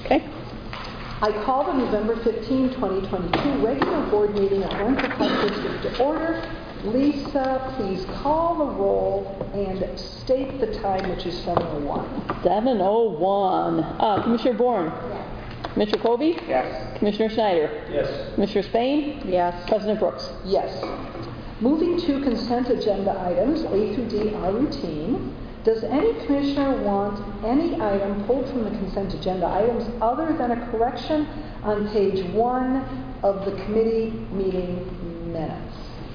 Okay. I call the November 15, 2022 regular board meeting of Glencoe Park District to order. Lisa, please call the roll and state the time, which is 7:01. 7:01. Commissioner Bourne? Yes. Commissioner Kobe? Yes. Commissioner Schneider? Yes. Commissioner Spain? Yes. President Brooks? Yes. Moving to consent agenda items, A through D are routine. Does any commissioner want any item pulled from the consent agenda items other than a correction on page 1 of the committee meeting minutes?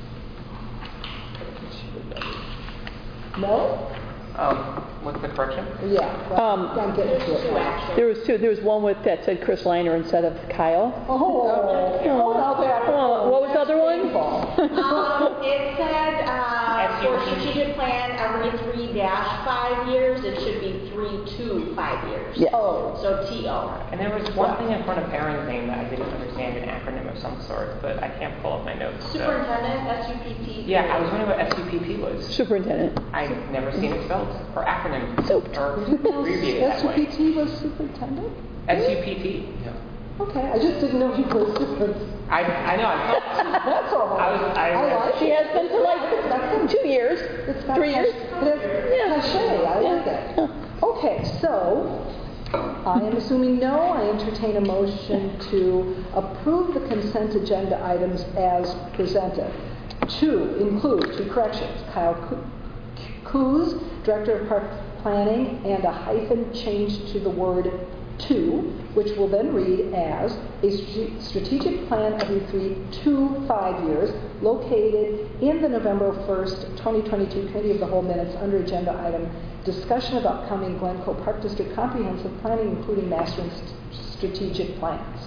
No? What's the correction? Yeah. Well, I'm getting to it now. There was two. There was one that said Chris Liner instead of Kyle. Now that. What was the other one? It said for strategic plan every 3-5 years, it should be 3 to 5 years. Yeah. Oh. So TO. And there was one thing in front of Aaron's name that I didn't understand, an acronym of some sort, but I can't pull up my notes. So. Superintendent, SUPT. Yeah, I was wondering what SUPP was. Superintendent. I've never seen it spelled, or acronym, Soup. or abbreviated that way. SUPT was superintendent? SUPT. Yeah. Okay, I just didn't know he was super. I know. That's all right. I like She it. has been for like 2 years, It's got 3 years. It has cachet. I like it. Okay, so I am assuming no. I entertain a motion to approve the consent agenda items as presented. To include 2 corrections. Kyle Coos, Director of Park Planning, and a hyphen changed to the word to, which will then read as a strategic plan every 3 to 5 years, located in the November 1st, 2022 Committee of the Whole minutes under agenda item discussion of upcoming Glencoe Park District comprehensive planning, including master and strategic plans.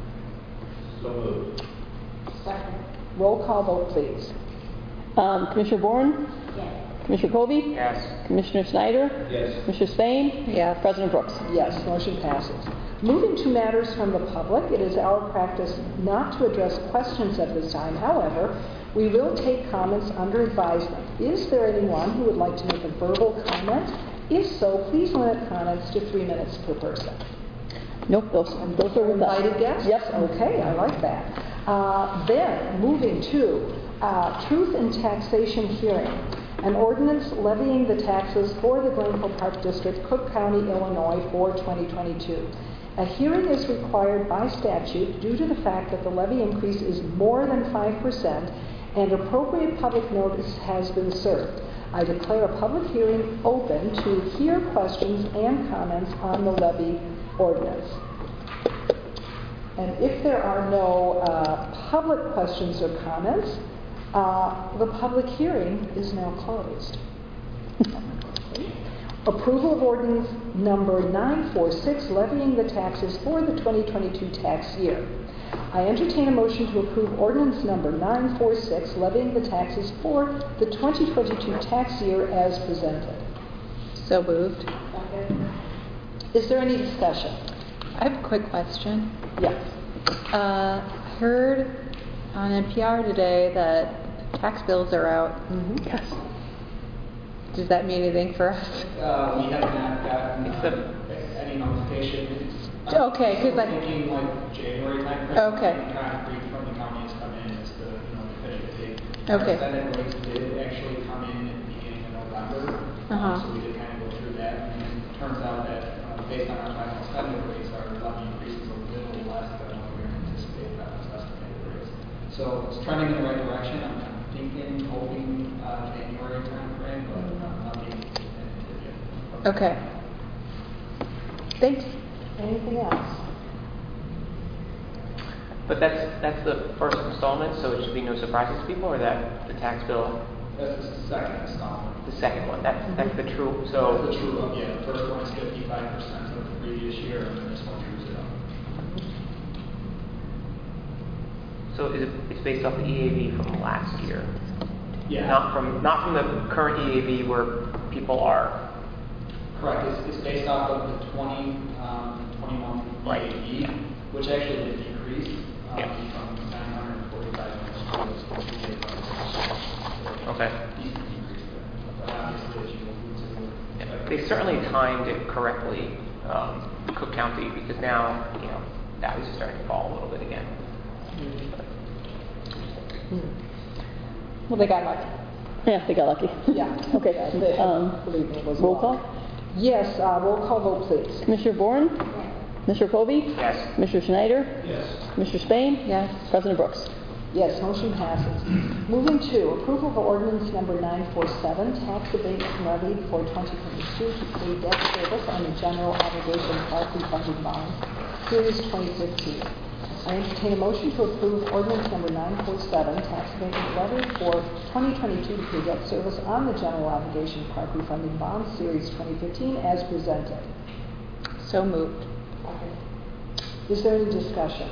So moved. Second. Roll call vote, please. Commissioner Bourne? Yes. Commissioner Kobe? Yes. Commissioner Schneider? Yes. Commissioner Spain? Yes. President Brooks? Yes, motion passes. Moving to matters from the public, it is our practice not to address questions at this time. However, we will take comments under advisement. Is there anyone who would like to make a verbal comment? If so, please limit comments to 3 minutes per person. Nope, those are with us. Invited guests? Yep. Okay, I like that. Then, moving to truth and taxation hearing. An ordinance levying the taxes for the Glencoe Park District, Cook County, Illinois for 2022. A hearing is required by statute due to the fact that the levy increase is more than 5% and appropriate public notice has been served. I declare a public hearing open to hear questions and comments on the levy ordinance. And if there are no public questions or comments, the public hearing is now closed. Approval of ordinance number 946, levying the taxes for the 2022 tax year. I entertain a motion to approve ordinance number 946, levying the taxes for the 2022 tax year as presented. So moved. Is there any discussion? I have a quick question. Yes. Heard on NPR today that tax bills are out. Yes. Does that mean anything for us? We have not gotten any notification. Okay, because I'm thinking like January timeframe. Okay. The concrete from the county has come in as the definitive date. Okay. Our Senate rates did actually come in at the beginning of November, so we did kind of go through that. And it turns out that based on our final Senate rates, our levy increase is a little less than what we were anticipating on those estimated rates. So it's trending in the right direction. I'm thinking, hoping January timeframe, but nothing definitive yet. Okay. Thanks. Anything else? But that's the first installment, so it should be no surprises to people, or that the tax bill. That's the second installment. The second one. That's the true. So So that's the true up. Yeah, the first one is 55% of the previous year, and then this one trues it up. so it's based off the EAV from last year. Yeah. Not from the current EAV where people are. Correct. It's based off of the 2021 Right. EAV, which actually did decrease Yeah. from 945 million to 28 Okay. decreased there. But obviously, as you alluded to, Yeah. They certainly timed it correctly Cook County, because now, values are starting to fall a little bit again. Well, they got lucky. Yeah, they got lucky. Yeah. Okay. They believe me, it was Roll luck. call? Yes, roll call vote, please. Commissioner Boren? Commissioner Kobe? Yes. Commissioner Schneider? Yes. Commissioner Spain? Yes. President Brooks? Yes, motion passes. Moving to approval of ordinance number 947, tax abatement levied for 2022 to pay debt service on the general obligation partly funded bonds, series 2015. I entertain a motion to approve ordinance number 947, tax abatement levied for 2022 to pay debt service on the general obligation partly funded bonds, series 2015, as presented. So moved. Is there any discussion?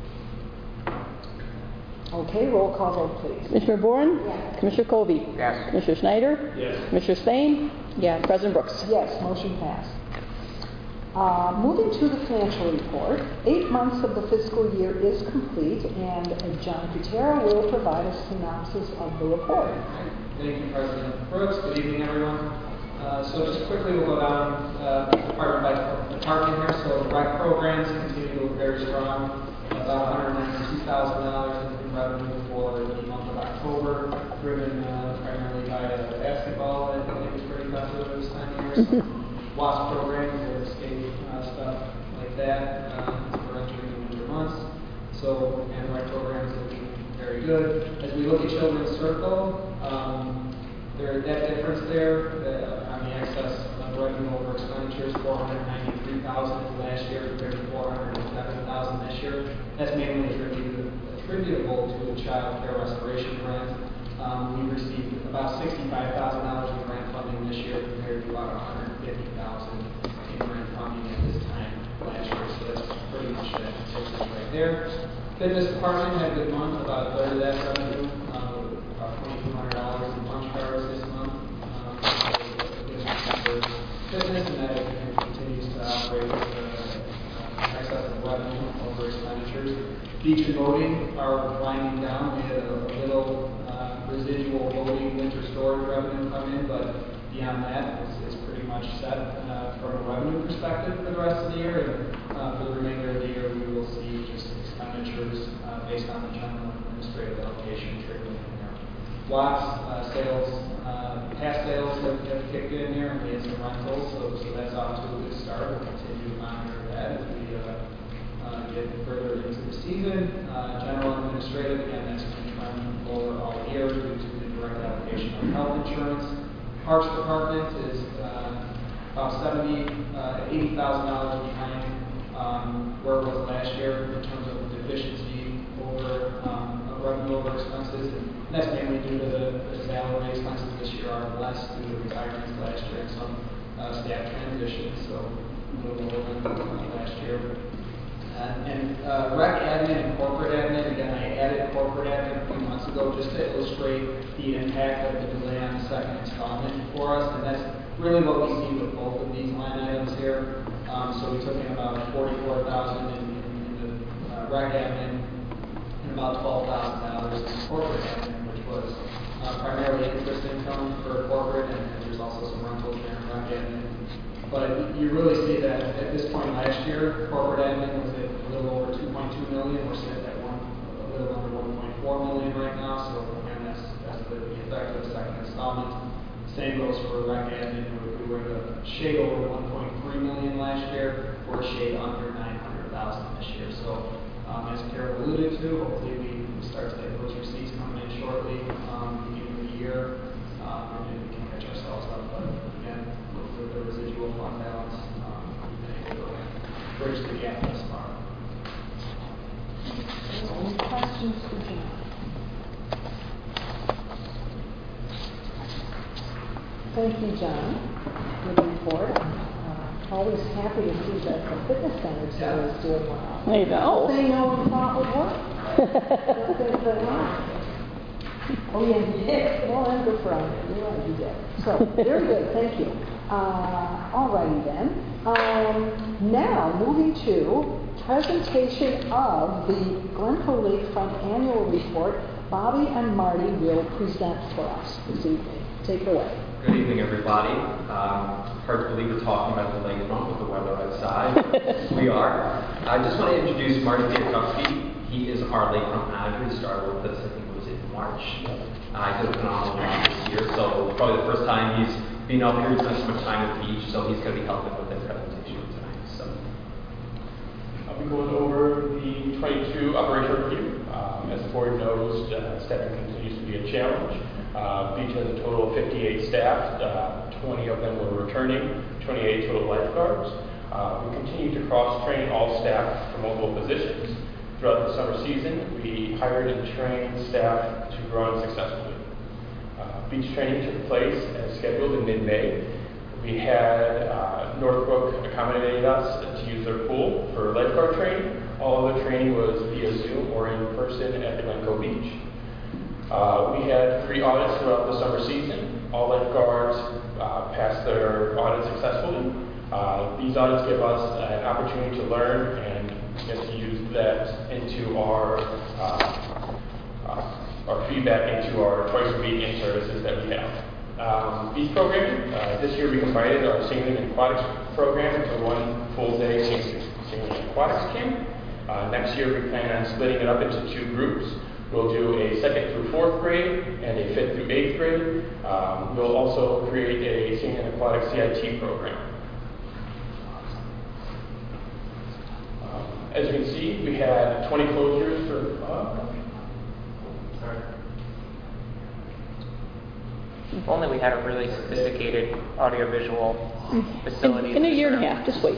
Okay, roll call vote, please. Commissioner Boren? Commissioner Kobe? Yes. Commissioner Schneider? Yes. Commissioner Spain? Yes. President Brooks? Yes, motion passed. Moving to the financial report, 8 months of the fiscal year is complete, and John Kutera will provide a synopsis of the report. Thank you, President Brooks. Good evening, everyone. So just quickly, we'll go down department by department here. So rec programs continue to look very strong. About $192,000 in revenue for the month of October, driven primarily by basketball. I think it was pretty popular this time of year. Some WASP programs, the skate stuff like that. We're entering the winter months. So, and rec programs are looking very good. As we look at Children's Circle, that difference there on the excess of revenue over expenditures, $493,000 last year compared to $407,000 this year. That's mainly attributable to the child care restoration grant. We received about $65,000 in grant funding this year compared to about $150,000 in grant funding at this time last year. So that's pretty much that difference right there. Fitness department had a good month, about a third of that revenue, about $2,200 in lunch cards this month. For fitness, and that continues to operate with excess of revenue over expenditures. Beach and boating are winding down. We had a little residual boating winter storage revenue come in, but beyond that, it's pretty much set from a revenue perspective for the rest of the year. And for the remainder of the year, we will see just expenditures based on the general administrative allocation trickling in there. Watts sales, past sales have kicked in here, and we had some rentals, so that's off to a good start. We'll continue to monitor that as we get further into the season. General administrative, again, that's been trending lower all year due to the direct allocation of health insurance. Parks Department is about $80,000 behind where it was last year in terms of deficiency over revenue over expenses, and that's mainly due to the salary expenses this year are less due to retirements last year and some staff transitions, so a little lower than last year. And rec admin and corporate admin, again, I added corporate admin a few months ago just to illustrate the impact of the delay on the second installment for us, and that's really what we see with both of these line items here. So we took in about $44,000 in the rec admin and about $12,000 in corporate admin, which was primarily interest income for corporate, and there's also some rentals there in rec admin. But you really see that at this point last year, corporate admin was at a little over $2.2 million. We're sitting at a little under $1.4 million right now. So again, that's the effect of the second installment. Same goes for rec admin. We were at a shade over $1.3 million last year. We're a shade under $900,000 this year. So as Carol alluded to, hopefully we start to get those receipts coming in shortly, beginning of the year, and then we can catch ourselves up. But again, with the residual fund balance, we've been able to bridge the gap thus far. Any questions for John? Thank you, John. Good report. Always happy to see that the fitness center is doing well. I know. Something no one thought would work. Just that oh yeah, you did. Well, I'm good for you. You're right, you did. So very good. Thank you. Alrighty then. Now moving to presentation of the Glencoe Lakefront Annual Report. Bobby and Marty will present for us this evening. Take it away. Good evening, everybody. Hard to believe we're talking about the lakefront with the weather outside. We are. I just want to introduce Marty Piatkowski. He is our lakefront manager. He started with us, I think it was in March. He did a phenomenal job this year, so probably the first time he's been up here. He's spent so much time with the beach, so he's going to be helping with the presentation tonight. So I'll be going over the 22 operational review. As the board knows, staffing continues to be a challenge. Beach has a total of 58 staff, 20 of them were returning, 28 total lifeguards. We continue to cross-train all staff for multiple positions. Throughout the summer season, we hired and trained staff to run successfully. Beach training took place as scheduled in mid-May. We had Northbrook accommodated us to use their pool for lifeguard training. All of the training was via Zoom or in person at the Glencoe Beach. We had 3 audits throughout the summer season. All lifeguards passed their audit successfully. These audits give us an opportunity to learn and get to use that into our feedback into our twice a week in-services that we have. Beach programming, this year we combined our sailing and aquatics program into one full day sailing and aquatics camp. Next year we plan on splitting it up into 2 groups. We'll do a 2nd through 4th grade and a 5th through 8th grade. We'll also create a sailing and aquatic CIT program. As you can see, we had 20 closures for. If only we had a really sophisticated audiovisual facility. In a year and a half, just wait.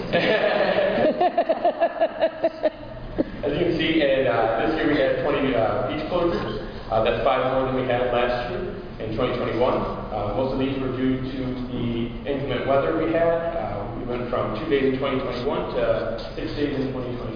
As you can see, this year we had 20 beach closures. That's 5 more than we had last year in 2021. Most of these were due to the inclement weather we had. We went from 2 days in 2021 to 6 days in 2022.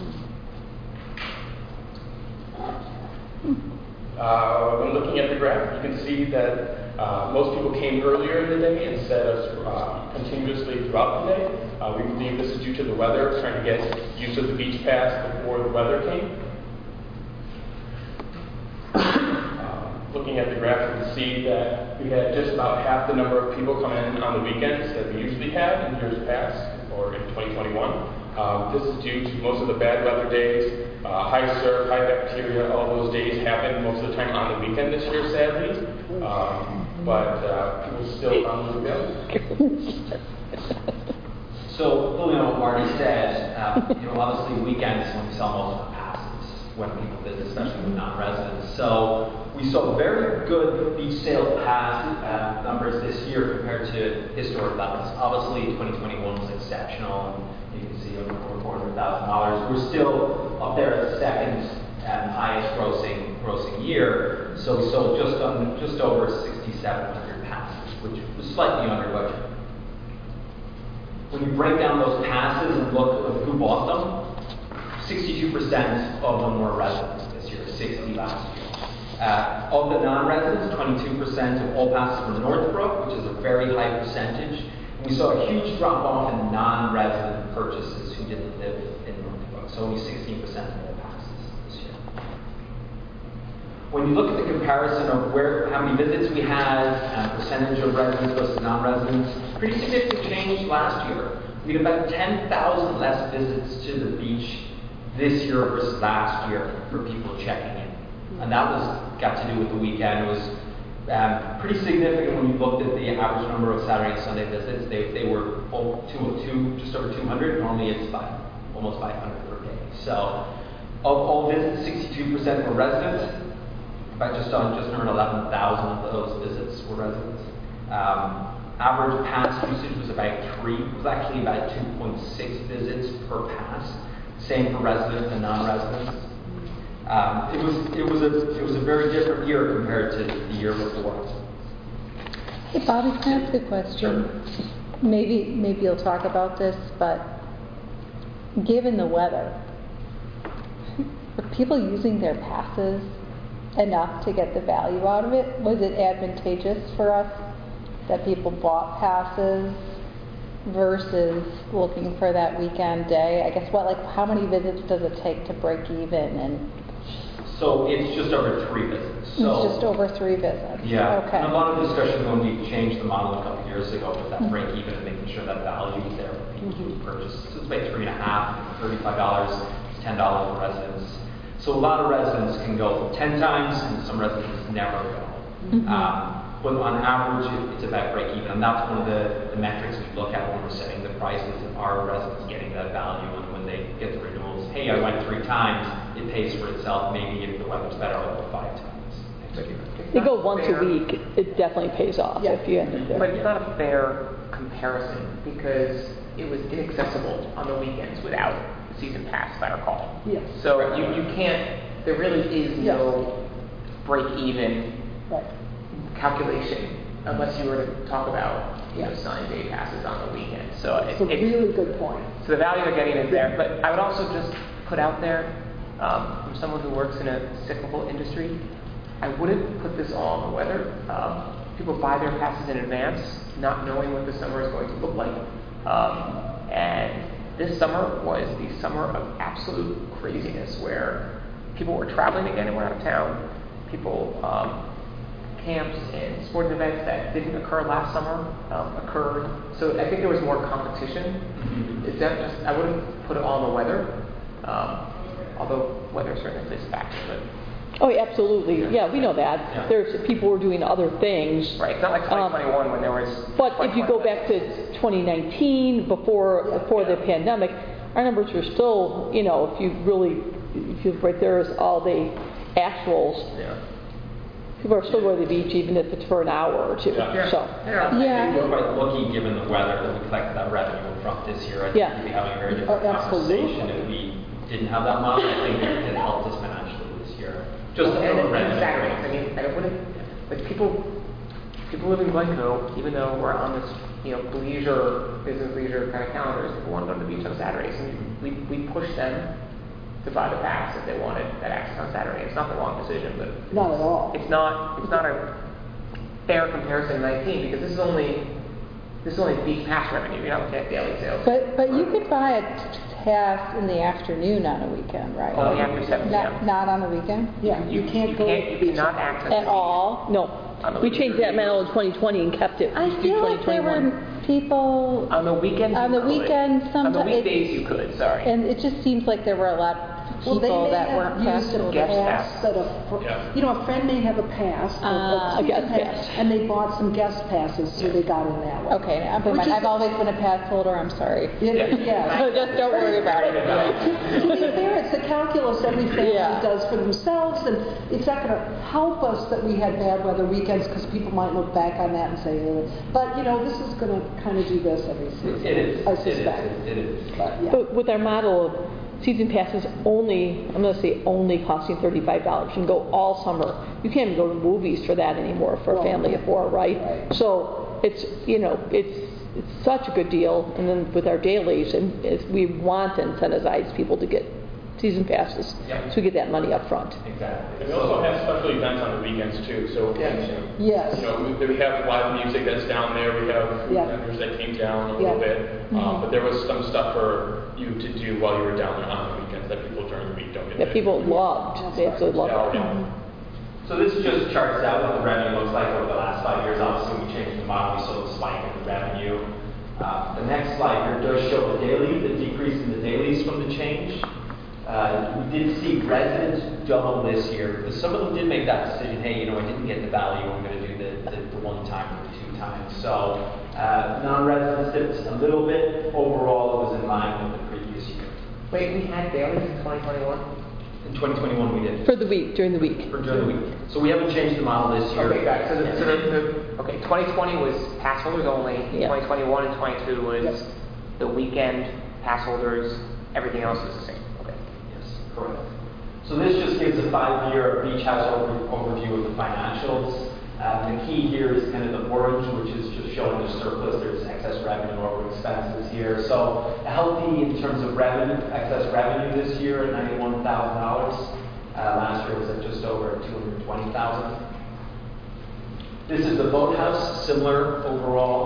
When looking at the graph, you can see that most people came earlier in the day instead of continuously throughout the day. We believe this is due to the weather, trying to get used to the beach pass before the weather came. Looking at the graph, you can see that we had just about half the number of people come in on the weekends that we usually had in years past, or in 2021. This is due to most of the bad weather days, high surf, high bacteria. All those days happen most of the time on the weekend this year, sadly. But people still found them available. So, building on what Marty said, obviously weekends when we sell most of the passes when people visit, especially with non-residents. So we saw very good beach sale pass numbers this year compared to historic levels. Obviously, 2021 was exceptional, and you can see over $400,000. We're still up there as the second highest grossing year. So we sold just over 6,700 passes, which was slightly under budget. When you break down those passes and look at who bought them, 62% of them were residents this year, 60 last year. Of the non-residents, 22% of all passes were Northbrook, which is a very high percentage. And we saw a huge drop-off in non-resident purchases who didn't live in Northbrook, so only 16% of all passes this year. When you look at the comparison of how many visits we had, percentage of residents versus non-residents, pretty significant change last year. We had about 10,000 less visits to the beach this year versus last year for people checking in. And that got to do with the weekend. It was pretty significant when you looked at the average number of Saturday and Sunday visits. They were just over 200. Normally it's almost 500 per day. So of all visits, 62% were residents. About just under 11,000 of those visits were residents. Average pass usage was about 3. It was actually about 2.6 visits per pass. Same for residents and non-residents. It was a very different year compared to the year before. Hey Bobby, can I ask a question? Sure. Maybe you'll talk about this, but given the weather, were people using their passes enough to get the value out of it? Was it advantageous for us that people bought passes versus looking for that weekend day? I guess how many visits does it take to break even? And So it's just over 3 visits. So It's just over 3 visits? yeah, Okay. and a lot of discussion when we changed the model a couple of years ago with that break even and making sure that value was there for people who purchase. So it's about $3.50, $35, it's $10 for residents. So a lot of residents can go 10 times and some residents never go. But on average, it's about break even, and that's one of the metrics we look at when we're setting the prices. Are residents getting that value? And when they get the renewals, hey, I went 3 times, it pays for itself. Maybe if the weather's better, I'll go 5 times. If you go once a week, it definitely pays off if you end up there. But it's not a fair comparison because it was inaccessible on the weekends without the season pass, if I recall. Yes. So you can't, there really is no break-even Right. calculation unless you were to talk about, sign day passes on the weekend. So It's a really good point. so the value they're getting is there. But I would also just put out there, from someone who works in a cyclical industry, I wouldn't put this all on the weather. People buy their passes in advance, not knowing what the summer is going to look like. And this summer was the summer of absolute craziness where people were traveling again and were out of town. People, camps and sporting events that didn't occur last summer occurred. So I think there was more competition. It's not just, I wouldn't put it all on the weather, although weather certainly plays a factor. But Oh, absolutely. Yeah, we know that. Yeah. There's people who are doing other things. right, it's not like 2021 when there was. But if you go back to 2019, before the pandemic, our numbers are still, if you right there is all the actuals. Yeah. People are still going to the beach even if it's for an hour or 2. Yeah. So, I think we're quite lucky given the weather that we collected that revenue in front this year. I think Yeah. we'd be having a very different Absolutely. conversation if we didn't have that model. I think it helped us financially this year. Just and from a then revenue Saturdays. point. I mean, I wouldn't, like people live in Glencoe, even though we're on this, business leisure kind of calendars, people want to go to the beach on Saturdays, and we push them to buy the pass if they wanted that access on Saturday. It's not the wrong decision, but Not at all. it's not a fair comparison to 19 because this is only beach pass revenue. You're not looking at daily sales. But you could buy a pass in the afternoon on a weekend, right? Only after 7 p.m. Not on the weekend? Yeah, you can't go. You cannot access at all? No. We changed that model in 2020 and kept it I through feel like there 2021. were people, on the weekends. on you the could. weekends, On the sometimes. weekdays you could. Sorry. And it just seems like there were a lot of Well, they people may that have weren't pass used a holders. Guest pass pass. that Yeah. a friend may have a pass, Ah, a guest season pass. and they bought some guest passes, so they got in that way. Okay, never Which mind. is- I've always been a pass holder, I'm sorry. Yeah. Just don't worry about it. To be fair, it's a calculus every family Yeah. does for themselves, and it's not going to help us that we had bad weather weekends because people might look back on that and say, but this is going to kind of do this every season. It is. I It is. suspect. It is. But, yeah. But with our model of season passes only, I'm going to say only costing $35, you can go all summer. You can't even go to movies for that anymore for a Well, family of 4, right? right. So it's, it's such a good deal. And then with our dailies, and we want to incentivize people to get season passes, Yeah. so we get that money up front. Exactly. And we also have special events on the weekends too, so, Yes. we have live music that's down there, we have Yeah. vendors that came down a Yeah. little bit, but there was some stuff for you to do while you were down there on the weekends that people during the week don't get to That people loved. They absolutely loved it. So this just charts out what the revenue looks like over the last 5 years. Obviously, we changed the model, we saw the spike in the revenue. The next slide here does show the decrease in the dailies from the change. We did see residents double this year because some of them did make that decision. Hey, I didn't get the value. I'm going to do the 1 time or the 2 times. So non-residents dipped a little bit. Overall, it was in line with the previous year. Wait, we had dailies in 2021. In 2021, we did For the week, during the week. for during the week. So we haven't changed the model this year. Okay, got it. So 2020 was pass holders only. Yeah. 2021 and 22 was Yes. the weekend pass holders. Everything else was the same. Okay. Yes, correct. So this just gives a 5-year beach house overview of the financials. The key here is kind of the orange, which is just showing the surplus. There's excess revenue over expenses here. So healthy in terms of revenue, excess revenue this year at $91,000. Last year was at just over $220,000. This is the boathouse, similar overall.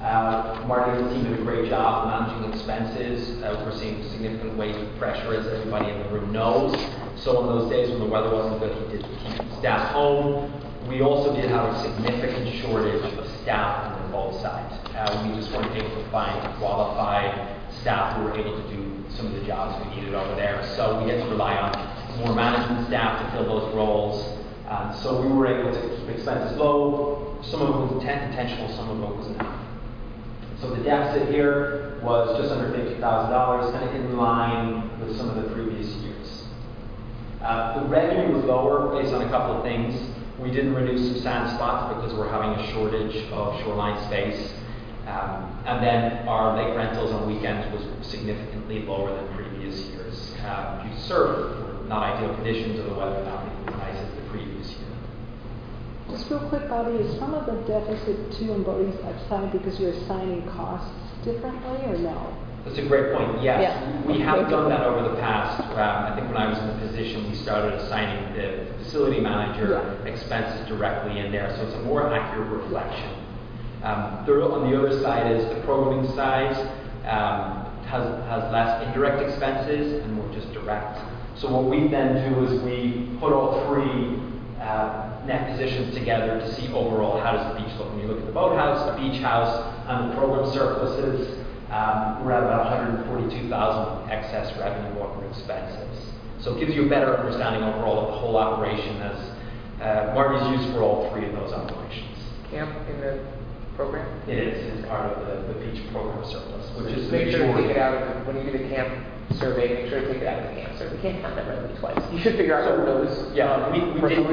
Marty and the team did a great job managing expenses. We're seeing significant wage pressure, as everybody in the room knows. So on those days when the weather wasn't good, he did keep staff home. We also did have a significant shortage of staff on both sides. We just weren't able to find qualified staff who were able to do some of the jobs we needed over there. So we had to rely on more management staff to fill those roles. So we were able to keep expenses low. Some of it was intentional, some of it was not. So the deficit here was just under $50,000, kind of in line with some of the previous years. The revenue was lower based on a couple of things. We didn't renew some sand spots because we're having a shortage of shoreline space. And then our lake rentals on weekends was significantly lower than previous years. If you surf, not ideal conditions or the weather not as nice as the previous year. Just real quick, Bobby, is some of the deficit too in Bodie's upside because you're assigning costs differently or no? That's a great point. Yes, Yeah. we have done that over the past. I think when I was in the position, we started assigning the facility manager expenses directly in there, so it's a more accurate reflection. On the other side is the programming side has less indirect expenses and more just direct. So what we then do is we put all three net positions together to see overall how does the beach look. When you look at the boathouse, the beach house, and the program surpluses, we're at about $142,000 excess revenue over expenses. So it gives you a better understanding overall of the whole operation as Marty's used for all three of those operations. Camp in the program? It is. It's part of the beach program surplus, which is Make sure to take it out of when you do the camp survey. Make sure to take it out of the camp survey. You can't count that revenue twice. You should figure out what those. Yeah, we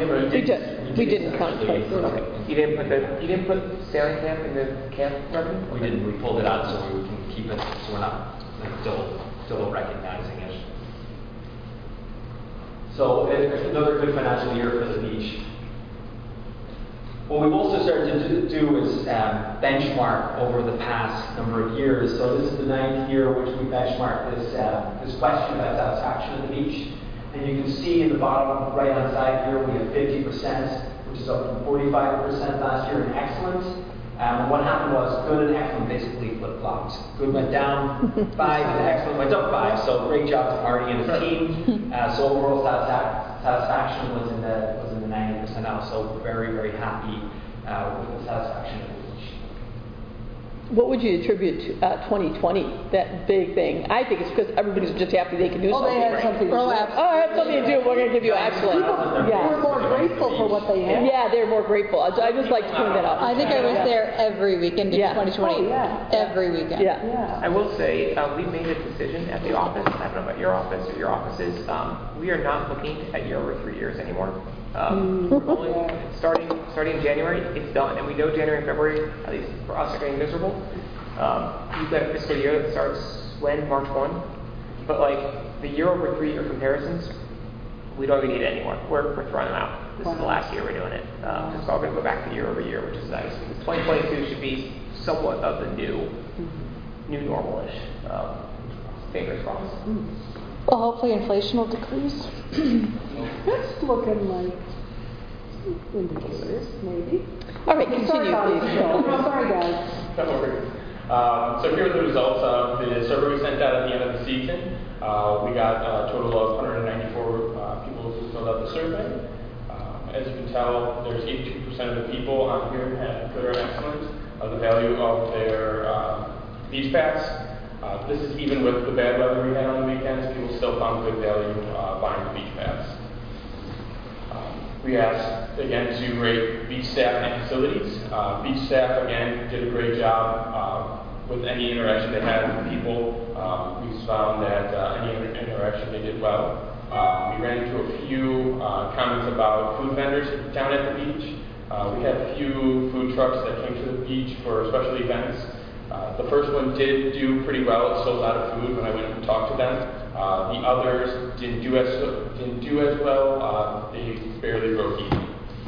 didn't count twice. Okay. You didn't put sailing camp in the camp revenue? We didn't. We pulled it out so we can keep it, so we're not still recognizing it. So it's another good financial year for the beach. What we've also started to do is benchmark over the past number of years. So this is the 9th year which we benchmarked this question about satisfaction at the beach. And you can see in the bottom right-hand side here we have 50%, which is up from 45% last year in excellent. And what happened was good and excellent basically flip-flopped. Good went down 5 and excellent went up 5. So great job to Marty and his team. So overall satisfaction was in the 90% now. So very, very happy with the satisfaction of the beach. What would you attribute to 2020, that big thing? I think it's because everybody's just happy they can do something. They had something to do. I had something to do. We're going to give you excellent. People were more grateful for what they had. Yeah, they're more grateful. I just like to point that out. I think I was there every weekend in Yeah. 2020. Oh, yeah. Every weekend. Yeah. I will say we made a decision at the office. I don't know about your office or your offices. We are not looking at year over 3 years anymore. We're only starting January. It's done, and we know January and February, at least for us, are getting miserable. You've got a fiscal year that starts when March 1, but like the year over 3 year comparisons, we don't even need it anymore. We're throwing them out. This is the last year we're doing it. It's all going to go back to year over year, which is nice. 2022 should be somewhat of the new normal-ish. Fingers crossed. Well, hopefully inflation will decrease. It's looking like indicators, maybe. All right, continue, please. Sorry, guys. Don't worry. So here are the results of the survey we sent out at the end of the season. We got a total of 194 people who filled out the survey. As you can tell, there's 82% of the people on here had good or excellent of the value of their beach pass. This is even with the bad weather we had on the weekends. People still found good value buying the beach pass. We asked, again, to rate beach staff and facilities. Beach staff, again, did a great job with any interaction they had with people. We found that any interaction they did well. We ran into a few comments about food vendors down at the beach. We had a few food trucks that came to the beach for special events. The first one did do pretty well. It sold out of food when I went and talked to them. The others didn't do as well. They barely broke even.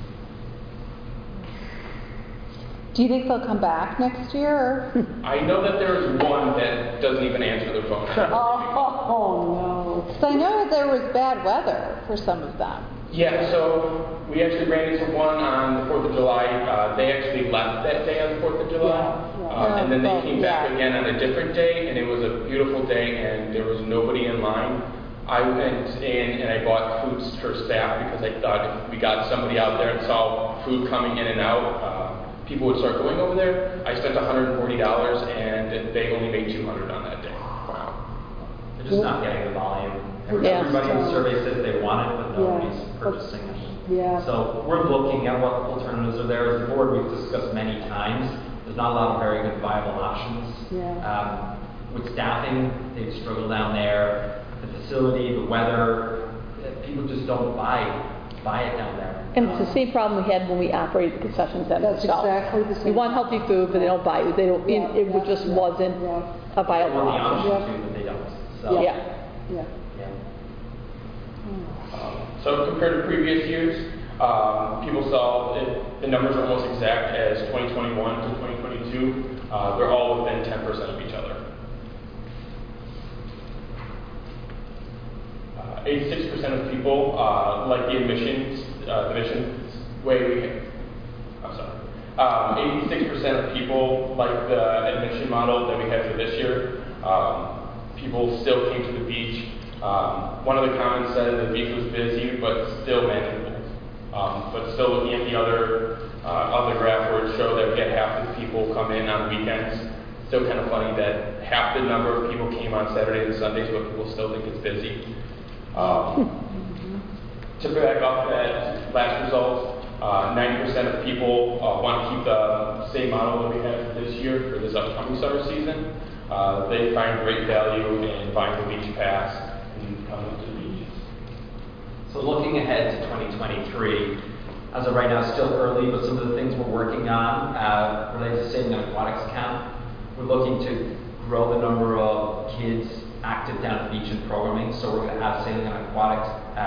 Do you think they'll come back next year? Or? I know that there's one that doesn't even answer the phone. Oh, no. So I know that there was bad weather for some of them. Yeah, so we actually ran into one on the 4th of July. They actually left that day on the 4th of July. And then they came back again on a different day, and it was a beautiful day, and there was nobody in line. I went in and I bought foods for staff because I thought if we got somebody out there and saw food coming in and out, people would start going over there. I spent $140, and they only made $200 on that day. Wow. They're just not getting the volume. Yeah. Everybody in the survey says they want it, but nobody's purchasing it. Yeah. So we're looking at what alternatives are there. As a board, we've discussed many times. There's not a lot of very good viable options. Yeah. With staffing, they've struggled down there. The facility, the weather, people just don't buy it down there. And it's the same problem we had when we operated the concession center That's itself. exactly the same. We want healthy food, but they don't buy it. They don't. Yeah, It yeah, just yeah, wasn't yeah. a They viable want the option. option to, but they don't. So, Yeah. Yeah. yeah. So compared to previous years, people saw the numbers are almost exact as 2021 to 2022. They're all within 10% of each other. 86% of people like the admissions way. I'm sorry. 86% of people like the admission model that we had for this year. People still came to the beach. One of the comments said the beach was busy, but still manageable. But still looking at the other graph where it showed that we had half the people come in on weekends. Still kind of funny that half the number of people came on Saturdays and Sundays, but people still think it's busy. To back up that last result, 90% of people want to keep the same model that we had this year for this upcoming summer season. They find great value in buying the beach pass and coming to the beach. So looking ahead to 2023, as of right now, it's still early, but some of the things we're working on related to Sailing and Aquatics Camp. We're looking to grow the number of kids active down at the beach in programming. So we're going to have Sailing and Aquatics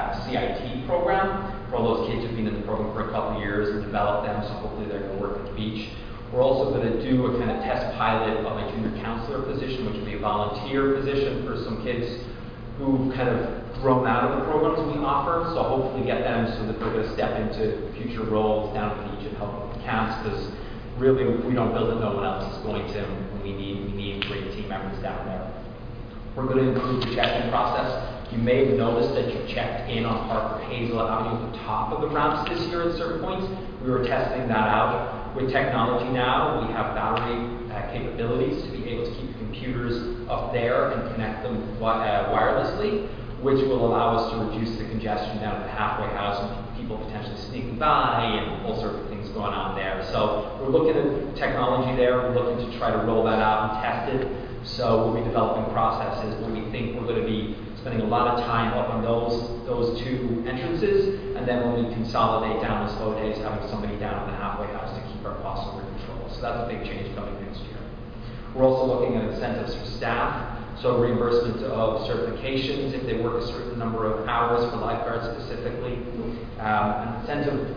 CIT program for all those kids who've been in the program for a couple of years and develop them. So hopefully they're going to work at the beach. We're also going to do a kind of test pilot of a junior counselor position, which will be a volunteer position for some kids who've kind of grown out of the programs we offer. So hopefully get them so that they're going to step into future roles down at the beach and help with the camps, because really if we don't build it, no one else is going to. And we need great team members down there. We're going to improve the check-in process. You may have noticed that you checked in on Park or Hazel Avenue at the top of the ramps this year at certain points. We were testing that out. With technology now, we have battery capabilities to be able to keep computers up there and connect them wirelessly, which will allow us to reduce the congestion down at the halfway house and people potentially sneaking by and all sorts of things going on there. So we're looking at technology there. We're looking to try to roll that out and test it. So we'll be developing processes, but we think we're going to be spending a lot of time up on those two entrances, and then when we consolidate down the slow days, having somebody down in the halfway house to keep our costs under control. So that's a big change coming next year. We're also looking at incentives for staff, so reimbursement of certifications if they work a certain number of hours for lifeguards specifically, incentive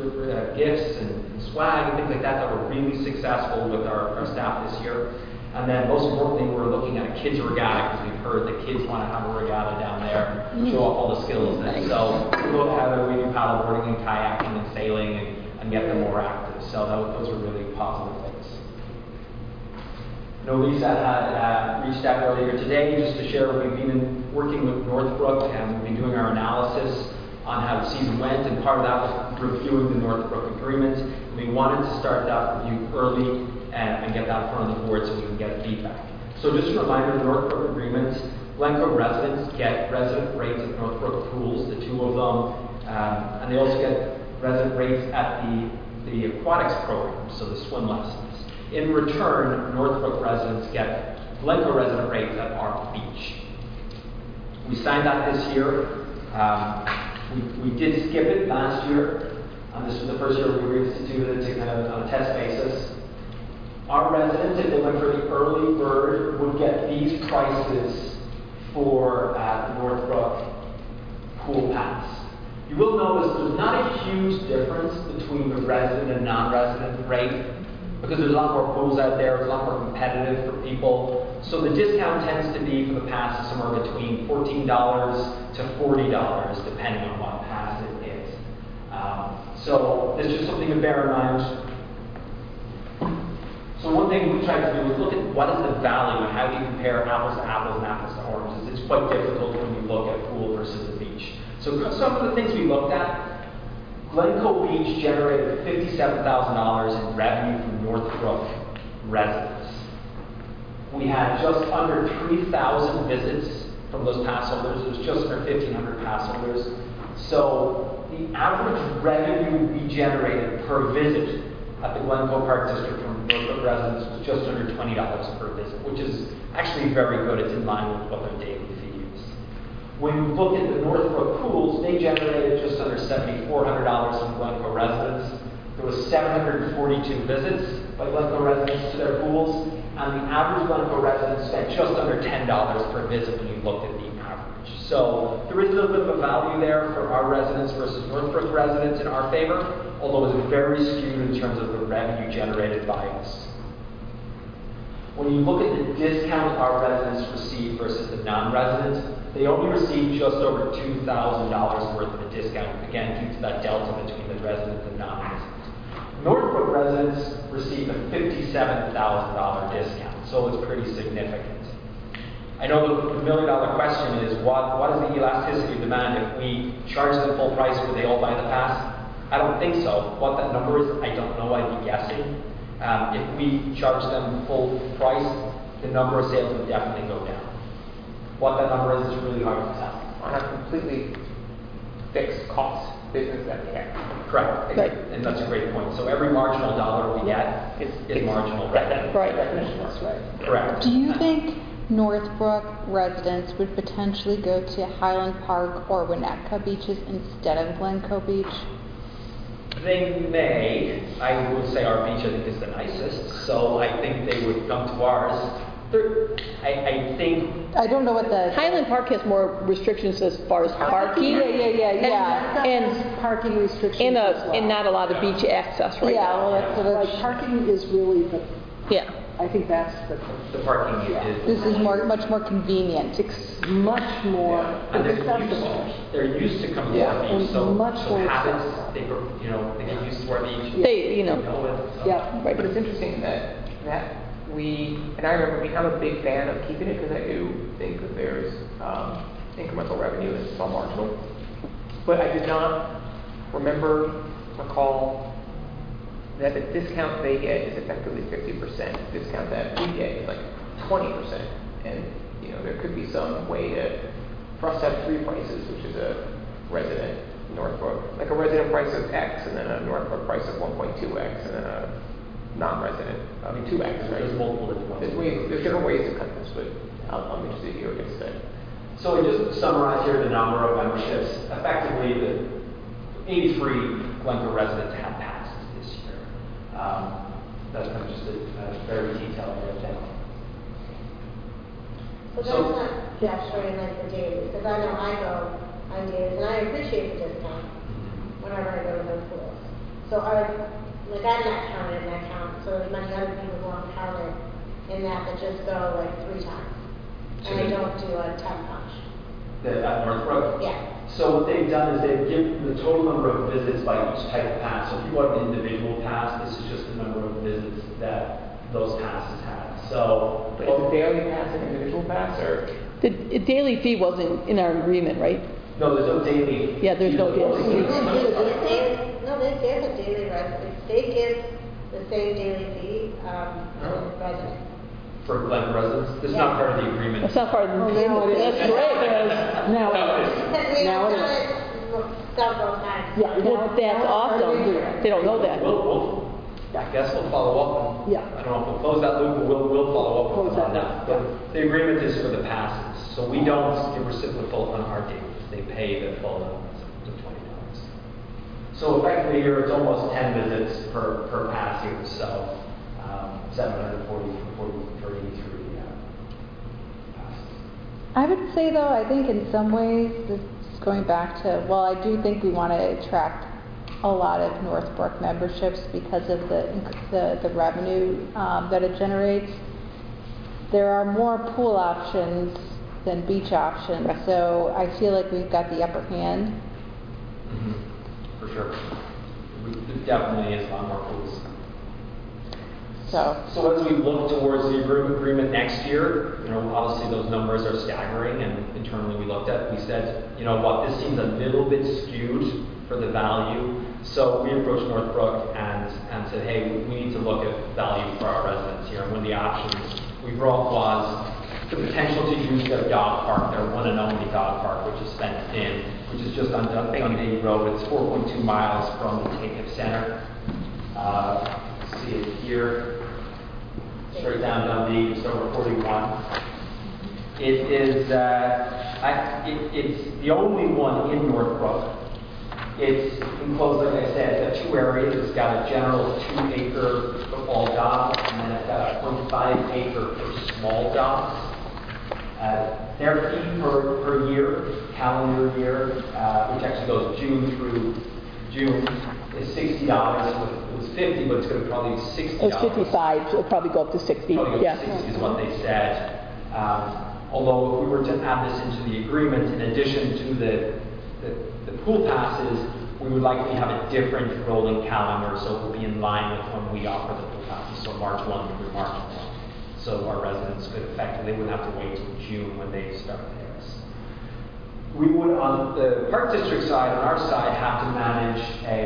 gifts and swag and things like that were really successful with our staff this year. And then most importantly, we're looking at a kids regatta, because we've heard that kids want to have a regatta down there, show off all the skills. And so we'll have we do paddleboarding and kayaking and sailing and get them more active. So those are really positive things. Lisa had reached out earlier today just to share we've been working with Northbrook, and we've been doing our analysis on how the season went, and part of that was reviewing the Northbrook agreement. And we wanted to start that review early and get that in front of the board so we can get feedback. So just a reminder, the Northbrook agreement, Glencoe residents get resident rates at Northbrook pools, the two of them, and they also get resident rates at the aquatics program, so the swim lessons. In return, Northbrook residents get Glencoe resident rates at our beach. We signed that this year. We did skip it last year, and this was the first year we reinstituted it to kind of on a test basis. Our residents, if they went for the early bird, would get these prices for the Northbrook pool pass. You will notice there's not a huge difference between the resident and non-resident rate, because there's a lot more pools out there, it's a lot more competitive for people. So the discount tends to be for the passes somewhere between $14 to $40, depending on what pass it is. So it's just something to bear in mind. So one thing we tried to do is look at what is the value and how do you compare apples to apples and apples to oranges. It's quite difficult when you look at pool versus the beach. So some of the things we looked at, Glencoe Beach generated $57,000 in revenue from Northbrook residents. We had just under 3,000 visits from those pass holders. It was just under 1,500 pass holders. So the average revenue we generated per visit at the Glencoe Park District from Northbrook residents was just under $20 per visit, which is actually very good. It's in line with what their daily fee is. When you look at the Northbrook pools, they generated just under $7,400 from Glencoe residents. There was 742 visits by Glencoe residents to their pools, and the average Glencoe resident spent just under $10 per visit when you looked at the average. So there is a little bit of a value there for our residents versus Northbrook residents in our favor, although it's very skewed in terms of the revenue generated by us. When you look at the discount our residents receive versus the non-residents, they only receive just over $2,000 worth of a discount, again, due to that delta between the residents and non-residents. Northbrook residents receive a $57,000 discount, so it's pretty significant. I know the million-dollar question is, what is the elasticity of demand if we charge them full price, would they all buy the pass? I don't think so. What that number is, I don't know. I'd be guessing. If we charge them full price, the number of sales would definitely go down. What that number is really hard to tell. On a completely fixed cost business that we have. Correct. Right. And that's a great point. So every marginal dollar we get is marginal revenue. Right. That's right. Correct. Do you think Northbrook residents would potentially go to Highland Park or Winnetka beaches instead of Glencoe Beach? They may. I would say our beach, I think, is the nicest, so I think they would come to ours. I think... I don't know what the... Highland Park has more restrictions as far as parking. Yeah. And Parking restrictions and, as well. and not a lot of beach access right Yeah, now. well, that's what Like, parking is really the, Yeah. I think that's The parking is... This is much more convenient. much more And accessible. they're used to coming Yeah, to our beach, and so much more habits, accessible. they get used to our beach. They, They know it. So. Yeah. Right. But it's interesting that we, and I remember I'm a big fan of keeping it because I do think that there's incremental revenue and it's all marginal. But I did not recall that the discount they get is effectively 50%. The discount that we get is like 20%. And, there could be some way for us to have three prices, which is a resident Northbrook, like a resident price of X, and then a Northbrook price of 1.2X, and then a non-resident, 2X, right? There's multiple different ones. There's different ways to cut this, but I'm interested to hear what you say. So just to summarize here the number of memberships, effectively the 83 Glencoe residents have passes this year. That's kind of just a very detailed breakdown. So that's not just showing like the dailies, because I know I go on dailies, and I appreciate the discount whenever I go to those pools. So I'm not counted in that count, so there's many other people who aren't counted in that just go like 3 times. And I don't do a 10 punch. At Northbrook? Yeah. So what they've done is they've given the total number of visits by each type of pass. So if you have an individual pass, this is just the number of visits that those passes have. So, But is the daily pass an individual pass, or? The daily fee wasn't in our agreement, right? no, there's no daily. Yeah, there's no daily fee. There's a daily resident. They give the same daily fee to resident. For Glencoe residents, this is not part of the agreement. That's not part of the Now agreement. it is. That's great. Now it is. We Now have it done is. it several times. Yeah. Well, that's awesome. They don't know that. I guess we'll follow up. Yeah. I don't know if we'll close that loop, but we'll follow up Close with them on that that. loop, But the agreement is for the passes, so we don't give reciprocal on our dailies. They pay the full the $20. So effectively here, it's almost 10 visits per pass here, so 740 for 83 passes. I would say though, I think in some ways, this is going back to, well, I do think we want to attract a lot of Northbrook memberships because of the revenue that it generates. There are more pool options than beach options, so I feel like we've got the upper hand. For sure. There definitely is a lot more pools. So as we look towards the agreement next year, obviously those numbers are staggering, and internally we said, you know what, this seems a little bit skewed for the value. So we approached Northbrook and said, hey, we need to look at value for our residents here. And one of the options we brought was the potential to use their dog park, their one and only dog park, which is fenced in, which is just on Dundee Road. It's 4.2 miles from the Takeoff Center. See it here, straight down Dundee, just over 41. It is, it's the only one in Northbrook. It's enclosed, like I said, it's got 2 areas. It's got a general 2-acre for all dogs, and then it's got a 0.5 acre for small dogs. Their fee per year, calendar year, which actually goes June through June, is $60. It was $50, but it's going to probably be $60. it was 55, so it'll probably go up to 60. Probably go Yeah. to 60 is what they said. Although if we were to add this into the agreement, in addition to the pool passes, we would likely have a different rolling calendar, so it will be in line with when we offer the pool passes, so March 1 through March 1. So our residents could effectively, they wouldn't have to wait till June when they start theirs. We would, on the Park District side, on our side, have to manage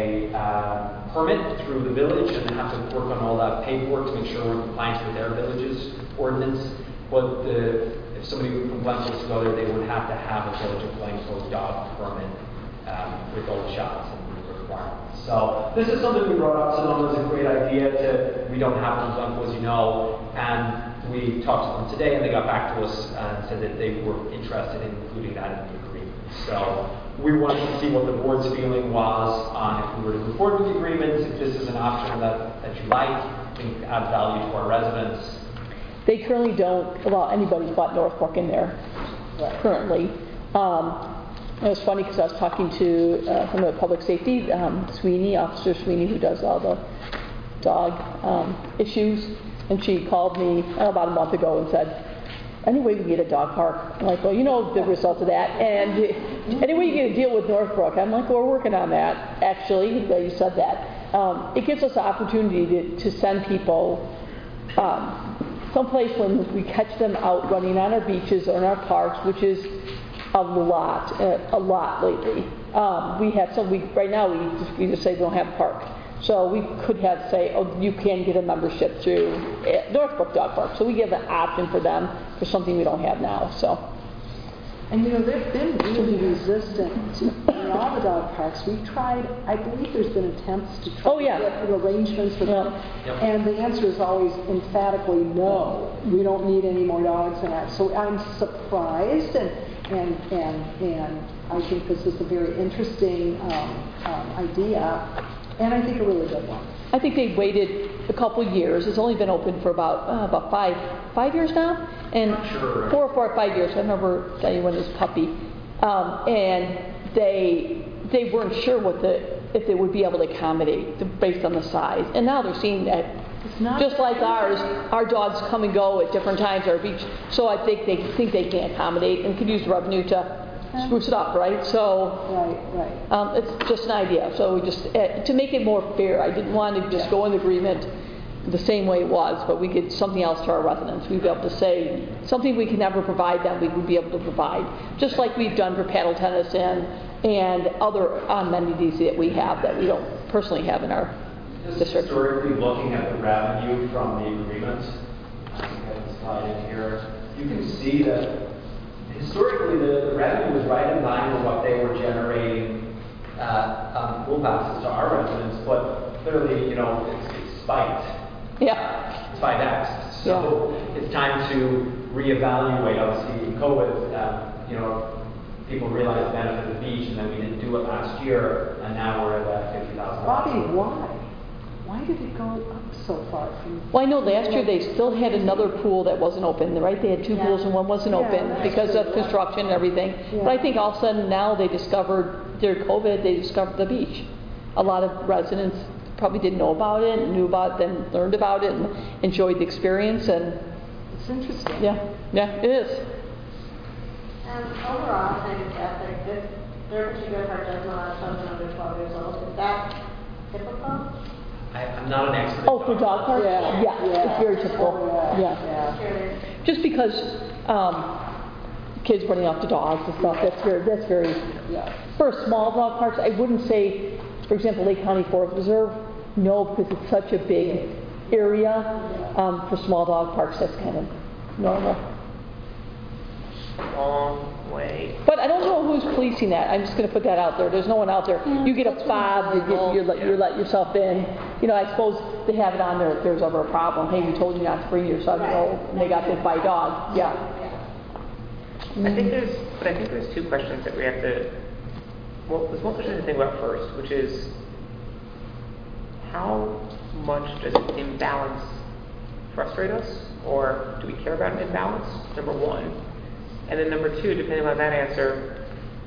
a permit through the village and have to work on all that paperwork to make sure we're in compliance with their village's ordinance. But if somebody from Glencoe was to go there, they would have to have a Village of Glencoe dog permit with all the shots and the requirements. So this is something we brought up. Someone was a great idea we don't have it in Glencoe, as you know, and we talked to them today, and they got back to us and said that they were interested in including that in the agreement. So we wanted to see what the board's feeling was on if we were to move forward with the agreement, if this is an option that you like, think add value to our residents. They currently don't allow anybody but Northbrook in there currently. It was funny because I was talking to from the public safety, Officer Sweeney, who does all the dog issues, and she called me about a month ago and said, any way we can get a dog park? I'm like, well, you know the result of that. And any way you get a deal with Northbrook? I'm like, well, we're working on that, actually, you said that. It gives us the opportunity to send people someplace when we catch them out running on our beaches or in our parks, which is a lot lately. We have right now we just say we don't have a park. So we could have say, oh, you can get a membership through Northbrook Dog Park. So we give an option for them for something we don't have now. So. And they've been really resistant in all the dog parks. We've tried, I believe there's been attempts to try to get arrangements with them. Yep. And the answer is always emphatically no. We don't need any more dogs in that. So I'm surprised and I think this is a very interesting idea. And I think a really good one. I think they've waited a couple years. It's only been open for about five years now, and sure. 4 or 5 years. I remember Danny when he was a puppy, and they weren't sure if they would be able to accommodate based on the size. And now they're seeing that just like ours, our dogs come and go at different times at our beach. So I think they can accommodate and can use the revenue to spruce it up, right? So right. It's just an idea. So we just to make it more fair. I didn't want to just go in the agreement the same way it was, but we get something else to our residents. We'd be able to say something we can never provide them. We would be able to provide, just like we've done for paddle tennis and other amenities that we have that we don't personally have in our district. Historically, looking at the revenue from the agreement, I think I have the slide in here. You can see that. Historically, the revenue was right in line with what they were generating on pool passes to our residents, but clearly, it's spiked. Yeah. It's 5x. So it's time to reevaluate. Obviously, in COVID, people realized the benefit of the beach, and then we didn't do it last year, and now we're at that $50,000. Bobby, why? Why did it go up so far from? Well, I know last year they still had another pool that wasn't open, right? They had 2 pools and one wasn't open because of construction and everything. Yeah. But I think all of a sudden now they discovered, during COVID, they discovered the beach. A lot of residents probably didn't know about it, knew about it, then learned about it and enjoyed the experience. And it's interesting. Yeah, it is. Overall, I think that their particular park doesn't allow children under 12 years old. Is that typical? I'm not an expert. Oh, for dog parks? Yeah. It's very typical, yeah. Just curious. Just because, kids running off the dogs and stuff, that's very, for small dog parks, I wouldn't say, for example, Lake County Forest Reserve, no, because it's such a big area. For small dog parks, that's kind of normal. Long way. But I don't know who's policing that. I'm just going to put that out there. There's no one out there. You get a fob, you let yourself in. I suppose they have it on there if there's ever a problem. Hey, we told you not to bring your 7-year-old, and they got bit by a dog. Yeah. I think there's two questions that we have to. Well, there's one question to think about first, which is how much does imbalance frustrate us, or do we care about an imbalance? Number one, and then number two, depending on that answer,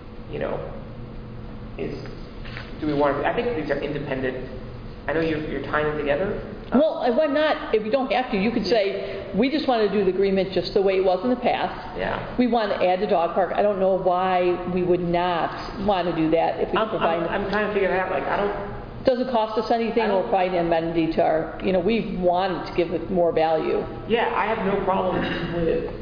is do we want to? I think these are independent. I know you're tying them together. Well, why not? If you don't have to, you could say, we just want to do the agreement just the way it was in the past. Yeah. We want to add the dog park. I don't know why we would not want to do that if we provide. I'm trying to figure that out. Like, I don't. Doesn't cost us anything. We'll provide an amenity to our. We wanted to give it more value. Yeah, I have no problem with,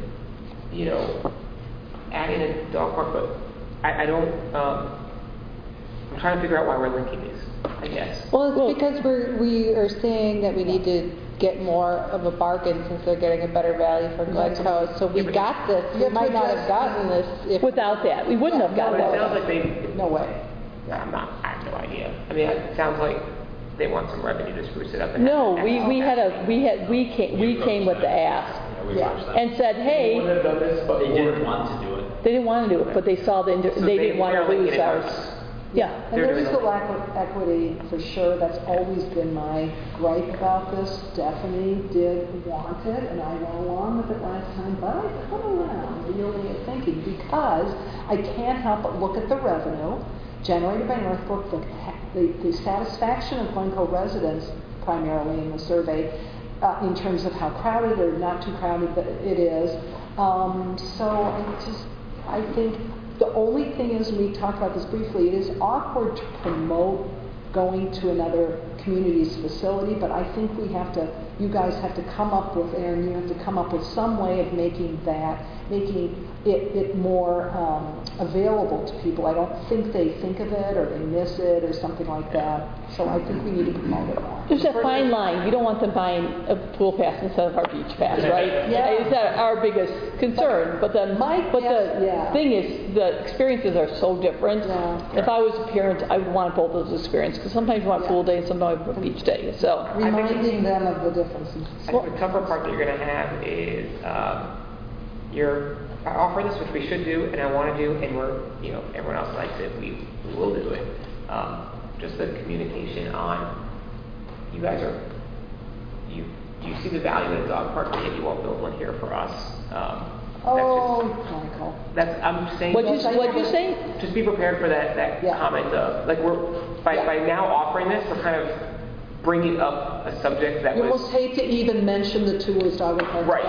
adding a dog park, but I don't. I'm trying to figure out why we're linking these, I guess. Well, it's because we are saying that we need to get more of a bargain since they're getting a better value for Glencoe. So we got this. We might not have gotten this if without that. We wouldn't have gotten It that. sounds like they. No way. I have no idea. I mean, it sounds like they want some revenue to spruce it up. And No, have we came with the ask and said, hey, They would have done this, but They didn't want to do it. they didn't want to do it, but they saw they didn't want to they're linking lose it ours. up. Yeah. And there is a lack of equity for sure. That's always been my gripe about this. Stephanie did want it, and I went along with it last time, but I come around to your way of thinking because I can't help but look at the revenue generated by Northbrook, the satisfaction of Glencoe residents, primarily in the survey, in terms of how crowded or not too crowded it is. I think the only thing is, we talked about this briefly, it is awkward to promote going to another community's facility, but I think you guys have to come up with, Aaron, you have to come up with some way of making it more available to people. I don't think they think of it or they miss it or something like that. So I think we need to promote it more. There's a fine line. We don't want them buying a pool pass instead of our beach pass, right? Yeah. Is that our biggest concern? But the thing is, the experiences are so different. Yeah. If I was a parent, I would want both of those experiences because sometimes you want pool day and sometimes you want beach day. So Reminding them of the differences. I think the tougher part that you're going to have is you're offering this, which we should do, and I want to do, and everyone else likes it. We will do it. Just the communication on you guys are you see the value in a dog park, but yet you won't build one here for us. Michael. I'm just saying. What'd you say? Just be prepared for that comment of like by now offering this, we're kind of bringing up a subject that You was. almost hate to even mention the Toulouse Dog Park. Right.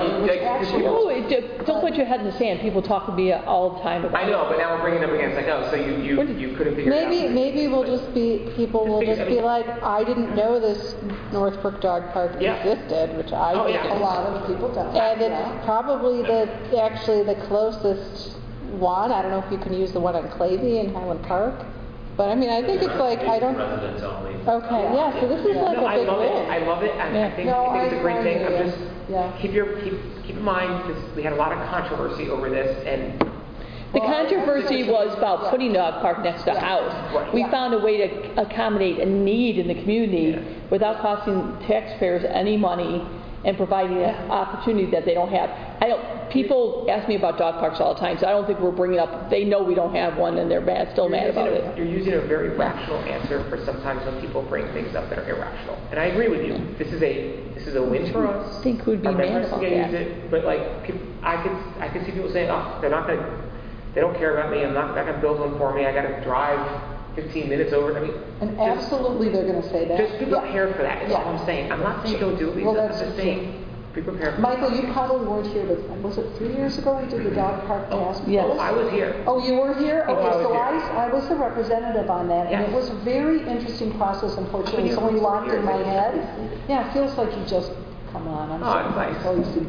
Don't put your head in the sand. People talk to me all the time about I know, but now we're bringing it up again. It's like, oh, so you couldn't figure it out. Maybe we'll just be like, I didn't know this Northbrook Dog Park existed, which I did. A lot of people don't. And it's probably the closest one. I don't know if you can use the one on Clavey in Highland Park. But I mean, I think it's like, I don't. Residents only. Okay, yeah, so this is like a big win. I love it. I think it's a great thing. I'm just keep in mind because we had a lot of controversy over this, and the controversy was about putting a dog park next to a house. Right. We found a way to accommodate a need in the community without costing taxpayers any money and providing an opportunity that they don't have. People ask me about dog parks all the time, so I don't think we're bringing up. They know we don't have one, and they're still mad about it. You're using a very rational answer for sometimes when people bring things up that are irrational, and I agree with you. This is a win for us. I think who'd be Our mad members about can that? use it, but like I could see people saying, oh, they don't care about me. I'm not going to build one for me. I got to drive 15 minutes over. I mean, Absolutely, they're going to say that. Just be prepared for that. Is all I'm saying. I'm not saying don't do it, Lisa. I'm just saying Be prepared. Michael, you probably weren't here, but was it 3 years ago we did the dog park task Yes. force? I was here. Oh, you were here? Oh, I Okay, was so here. I was the representative on that, and it Yes. was a very interesting process. Unfortunately, it's only locked in my head. Yeah, it feels like you just, come on, I'm Oh, it's sorry. nice. So easy.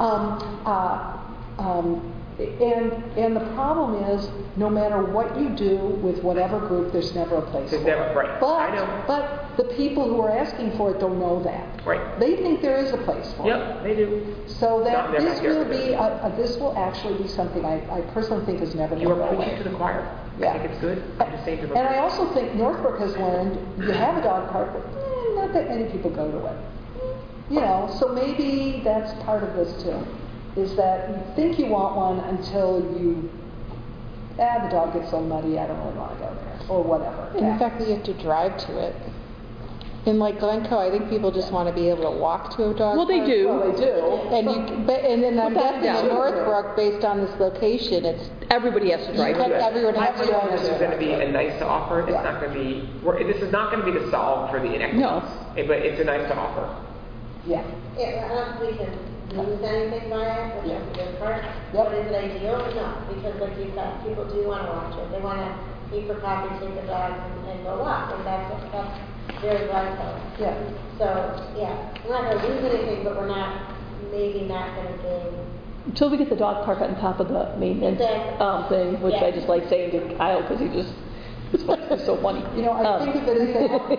And the problem is, no matter what you do with whatever group, there's never a place for There's it. never, right. I know. But the people who are asking for it don't know that. Right. They think there is a place for it. Yep, they do. So Not that in their this will backyard. be, this will actually be something I personally think is never going You to go are preaching away. to the choir. Yeah. I think it's good. I'm just saying to the And I also think Northbrook has learned, you have a dog park, but not that many people go to it. You know, so maybe that's part of this too, is that you think you want one until you, the dog gets so muddy, I don't really want to go there, or whatever. And the fact that you have to drive to it. In like Glencoe, I think people just want to be able to walk to a dog Well, they park. do. Well, they do. And then I'm Without a guessing in doubt. Northbrook, based on this location, it's Everybody has to drive to it. everyone has to drive This is to going to it. be a nice to offer. It's not going to be. This is not going to be the solve for the inequities. No. But it's a nice to offer. Yeah. Yeah, I don't think we can lose anything by it, which is the good part. Yep. But is it ideal? No, because like you said, people do want to watch it. They want to eat for coffee, take the dog, and go walk, and that's very vital. Yeah. So, yeah, we're not going to lose anything, but we're maybe not going to gain. Until we get the dog park on top of the maintenance Exactly. thing, which Yeah. I just like saying to Kyle because he just it's so funny. You know, I think of it as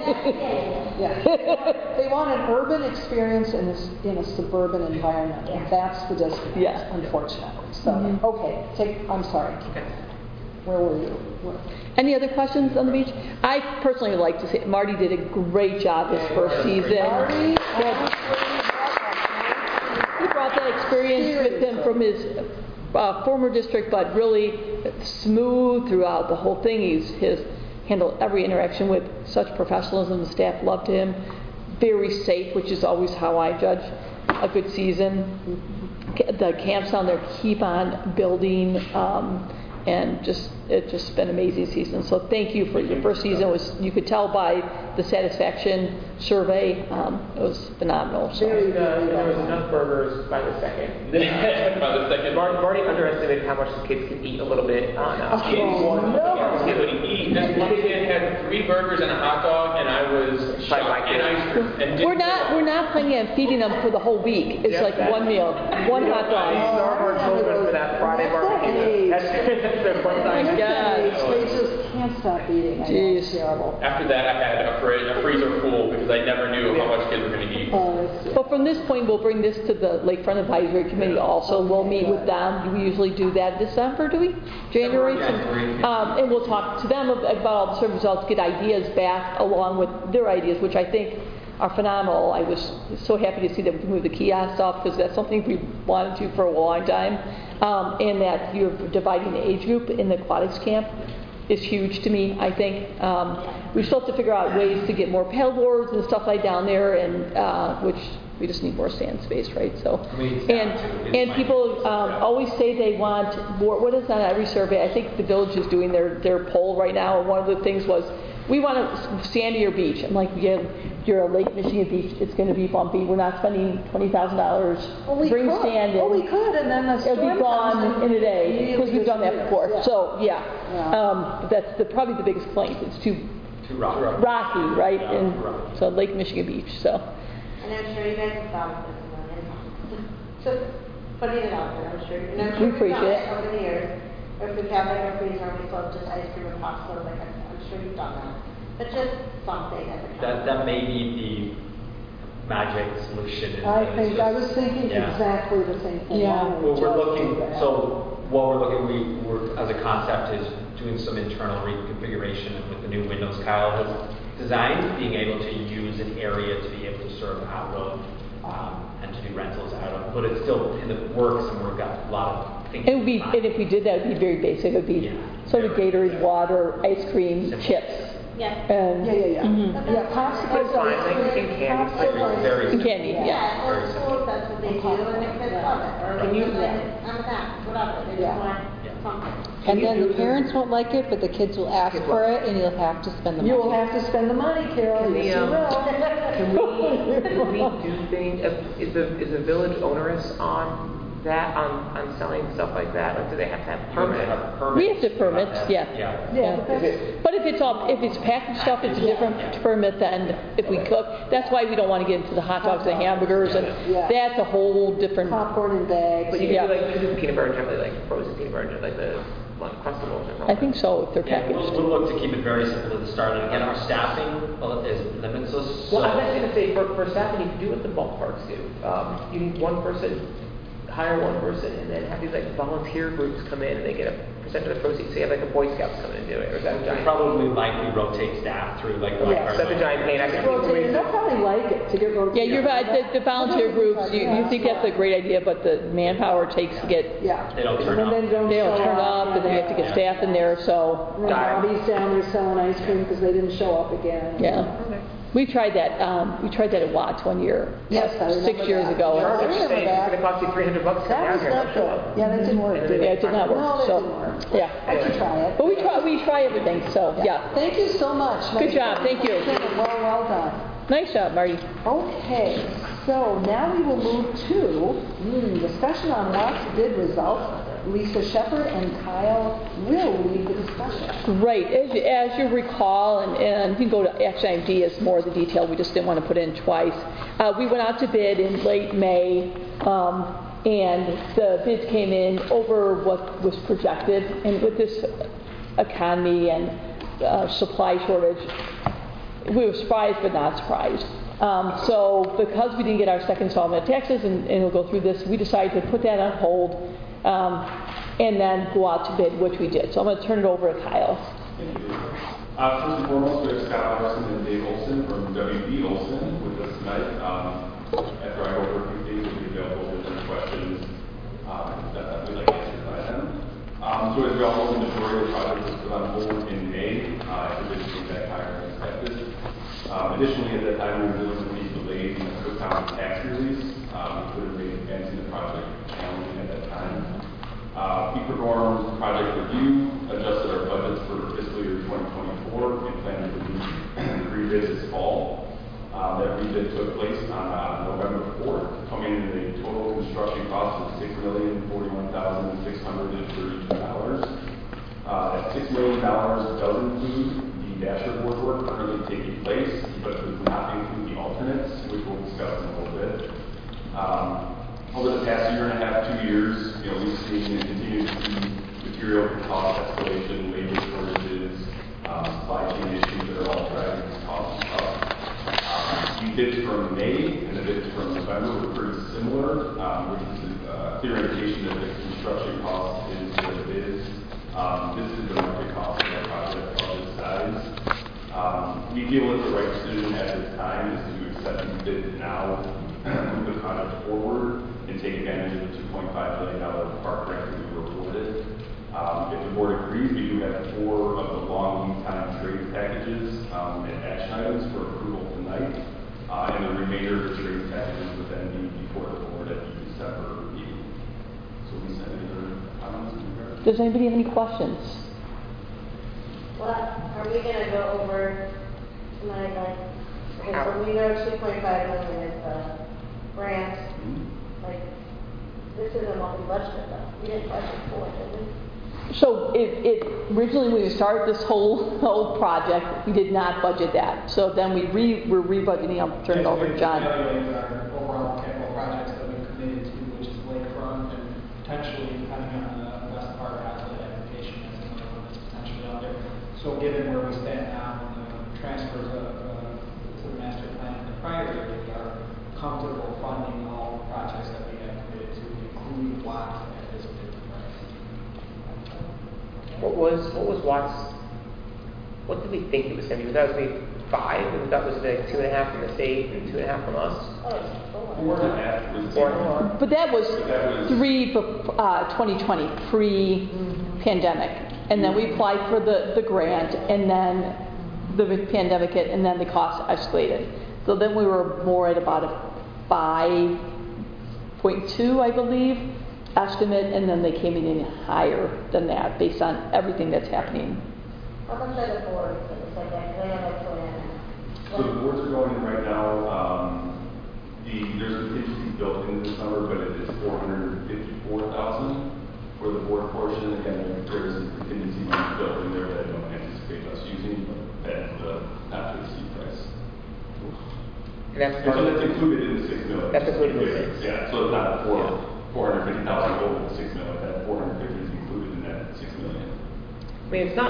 they want an urban experience in a suburban environment, and that's the disconnect, Yeah. unfortunately. So, Mm-hmm. okay, I'm sorry. Where were you? Any other questions on the beach? I personally like to say Marty did a great job his first season. Marty, He brought that experience with him from his former district, but really smooth throughout the whole thing. He's handled every interaction with such professionalism. The staff loved him. Very safe, which is always how I judge a good season. The camps down there keep on building, and it's just been an amazing season. So thank you for your first season. You could tell by the satisfaction survey, it was phenomenal. So. There was enough burgers by the second. By the second. Marty underestimated how much the kids could eat a little bit on. Kids would eat. This one kid had 3 burgers and a hot dog, and I was shocked. And ice cream. And We're not planning on feeding them for the whole week. It's like one meal, one hot dog. Starve our children for that Friday barbecue. That's their fun time. God. They just can't stop eating. I know, it's Jeez. terrible. After that, I had a freezer full because I never knew how much kids were going to eat. But from this point, we'll bring this to the Lakefront Advisory Committee also. We'll meet with them. We usually do that in December, do we? January? And we'll talk to them about all the survey results, get ideas back along with their ideas, which I think are phenomenal. I was so happy to see that we moved the kiosks off because that's something we wanted to for a long time. And that you're dividing the age group in the aquatics camp is huge to me, I think. We still have to figure out ways to get more paddleboards and stuff like down there, and which we just need more sand space, right? So, and people always say they want more. What is on every survey? I think the village is doing their poll right now, and one of the things was we want a sandier beach. I'm like, yeah, you're a Lake Michigan beach. It's going to be bumpy. We're not spending $20,000 to bring sand in. Oh, we could, and then the It'll storm be gone comes in a day because we've done that before. Yeah. So that's probably the biggest complaint. It's too rocky, right? And so Lake Michigan Beach. So And I'm sure you guys have thought of this one. Just putting it out there, I'm sure. And I'm We sure we've done appreciate it over the years. If we have like a freezer, we still have just ice cream and popsicles, like I'm sure you've done that. But just something as a That may be the magic solution. I was thinking exactly the same thing. Yeah. Why don't we Well, we're just looking, do that? so what we're looking, we're as a concept is doing some internal reconfiguration with the new windows Kyle has designed, being able to use an area to be able to serve out of and to do rentals out of, but it's still in the works and we've got a lot of things. and if we did that, it would be very basic. It would be sort of Gatorade, water, ice cream, chips, Yeah. and Yeah. Mhm. Yeah, popsicles, Fine, ice like cream, in candy, popsicles. very and candy. Yeah. Yeah, old schools, that's what they do, and the kids love it. Or Can like you- on the back, whatever. They Yeah. just want something. And then the parents won't like it, but the kids will ask for it, and you'll have to spend the money. You will have to spend the money, Carol, Can we, yes you will. Can we do things, is the village onerous on that, on selling stuff like that? Like, do they have to have permit? We have to permit, yeah. Yeah, but that's, But if it's packaged stuff, it's a different permit than if we cook. That's why we don't want to get into the hot dogs and hamburgers, and Yeah. that's a whole different. popcorn in bags. But you Yeah. can do like peanut butter and jelly, like frozen peanut butter and jelly, like the Uncrustables or something. I think so, if they're Yeah, packaged. we'll look to keep it very simple at the start. And again, our staffing is limitless. Well, I was so- actually going to say, for staffing, you can do what the bulk parks do. You need one person, hire one person, and then have these like volunteer groups come in, and they get a percent of the proceeds. So you have like the Boy Scouts come in and do it, or is that a We giant? probably likely rotate staff through like the Yeah. Is that the giant pain? I think Rotated, they'll probably like it to get rotated. Yeah, you're right, the volunteer groups, you think that's a great idea, but the manpower it takes to get, Yeah. They don't turn And then up. they don't they don't show turn up, up, and then you have to get Yeah. staff in there, so, And then Bobby's down there selling ice cream because they didn't show up again. yeah. We tried that at Watts one year. Yes, I remember 6 years that. ago. Yeah. Charge I us remember saying it's that. going to cost you $300 to come That down was here. not Don't show good. up. Yeah, that didn't work. Yeah, it did not work, No, that so, didn't work. yeah. I could try it. But we try everything, so, yeah. Thank you so much. Good job, thank you. Well done. Nice job, Marty. Okay, so now we will move to discussion on Watts bid results. Lisa Shepherd and Kyle will lead the discussion. Right, as you recall, and you can go to Action item D as more of the detail, we just didn't want to put in twice. We went out to bid in late May, and the bids came in over what was projected, and with this economy and supply shortage, we were surprised but not surprised. So because we didn't get our second installment of taxes, and we'll go through this, we decided to put that on hold and then go out to bid, which we did. So I'm going to turn it over to Kyle. Thank you. First and foremost, we have Scott Larson and Dave Olson from WB Olson with us tonight. After I go over a few things, we'll be available if there's any questions that we'd like answered by them. So as we all know, the majority of the project was put on hold in May after bids came back higher than expected. Additionally, at that time, we were dealing with these delays in the Cook County tax release, which would have made advancing the project challenging at that time. We performed project review, adjusted our budgets for fiscal year 2024, and plan to rebid this fall. That rebid took place on November 4th, coming in at a total construction cost of $6,041,632. That $6 million does include the Dasher board work currently taking place, but does not include the alternates, which we'll discuss in a little bit. Over the past year and a half, 2 years, we've seen and continue to see material cost escalation, labor shortages, supply chain issues that are all driving these costs up. The bids from May and the bids from November were pretty similar, which is a clear indication that the construction cost is what it is. This is the market cost of a project of this size. We feel that the right decision at this time is to accept these bids now, move the project forward, and take advantage of the $2.5 billion park grant that we were awarded. If the board agrees, we do have 4 of the long lead time trade packages and action items for approval tonight, and the remainder of the trade packages would then be before the board at the December meeting. So Lisa, any other comments? Does anybody have any questions? Well, are we gonna go over tonight, like, okay, so we know 2.5 million is the grant, like, this isn't what we budgeted though, we didn't budget for it, did we? So originally when we started this whole project, we did not budget that. So then we're rebudgeting. I'll turn it over to John. Evaluate our overall capital projects that we've committed to, which is lakefront, and potentially, depending on the best part of the application, that's another one that's potentially out there. So given where we stand now and the transfers to the master plan in the prior year, we are comfortable funding all the projects that we have committed to, including Watts at this bid price. What was Watts? What did we think it was going to be? Was that going to be 5? And that was like 2.5 from the state and 2.5 from us. Oh, it's 4. 4.5 was Or But that was 2020, pre-pandemic. And then we applied for the grant, and then the pandemic hit, and then the cost escalated. So then we were more at about a 5.2, I believe. estimate, and then they came in higher than that based on everything that's happening. How much are the boards that was like that? They have like So the boards are going in right now. There's a contingency built in this number, but it is $454,000 for the board portion. Again, there is a contingency money built in there that I don't anticipate us using, but that's the after the seed price. And that's So that's included in the $6 million. That's included in the 6. Yeah, so it's not $450,000 over the $6 million. That $450,000 is included in that $6 million. I mean, it's not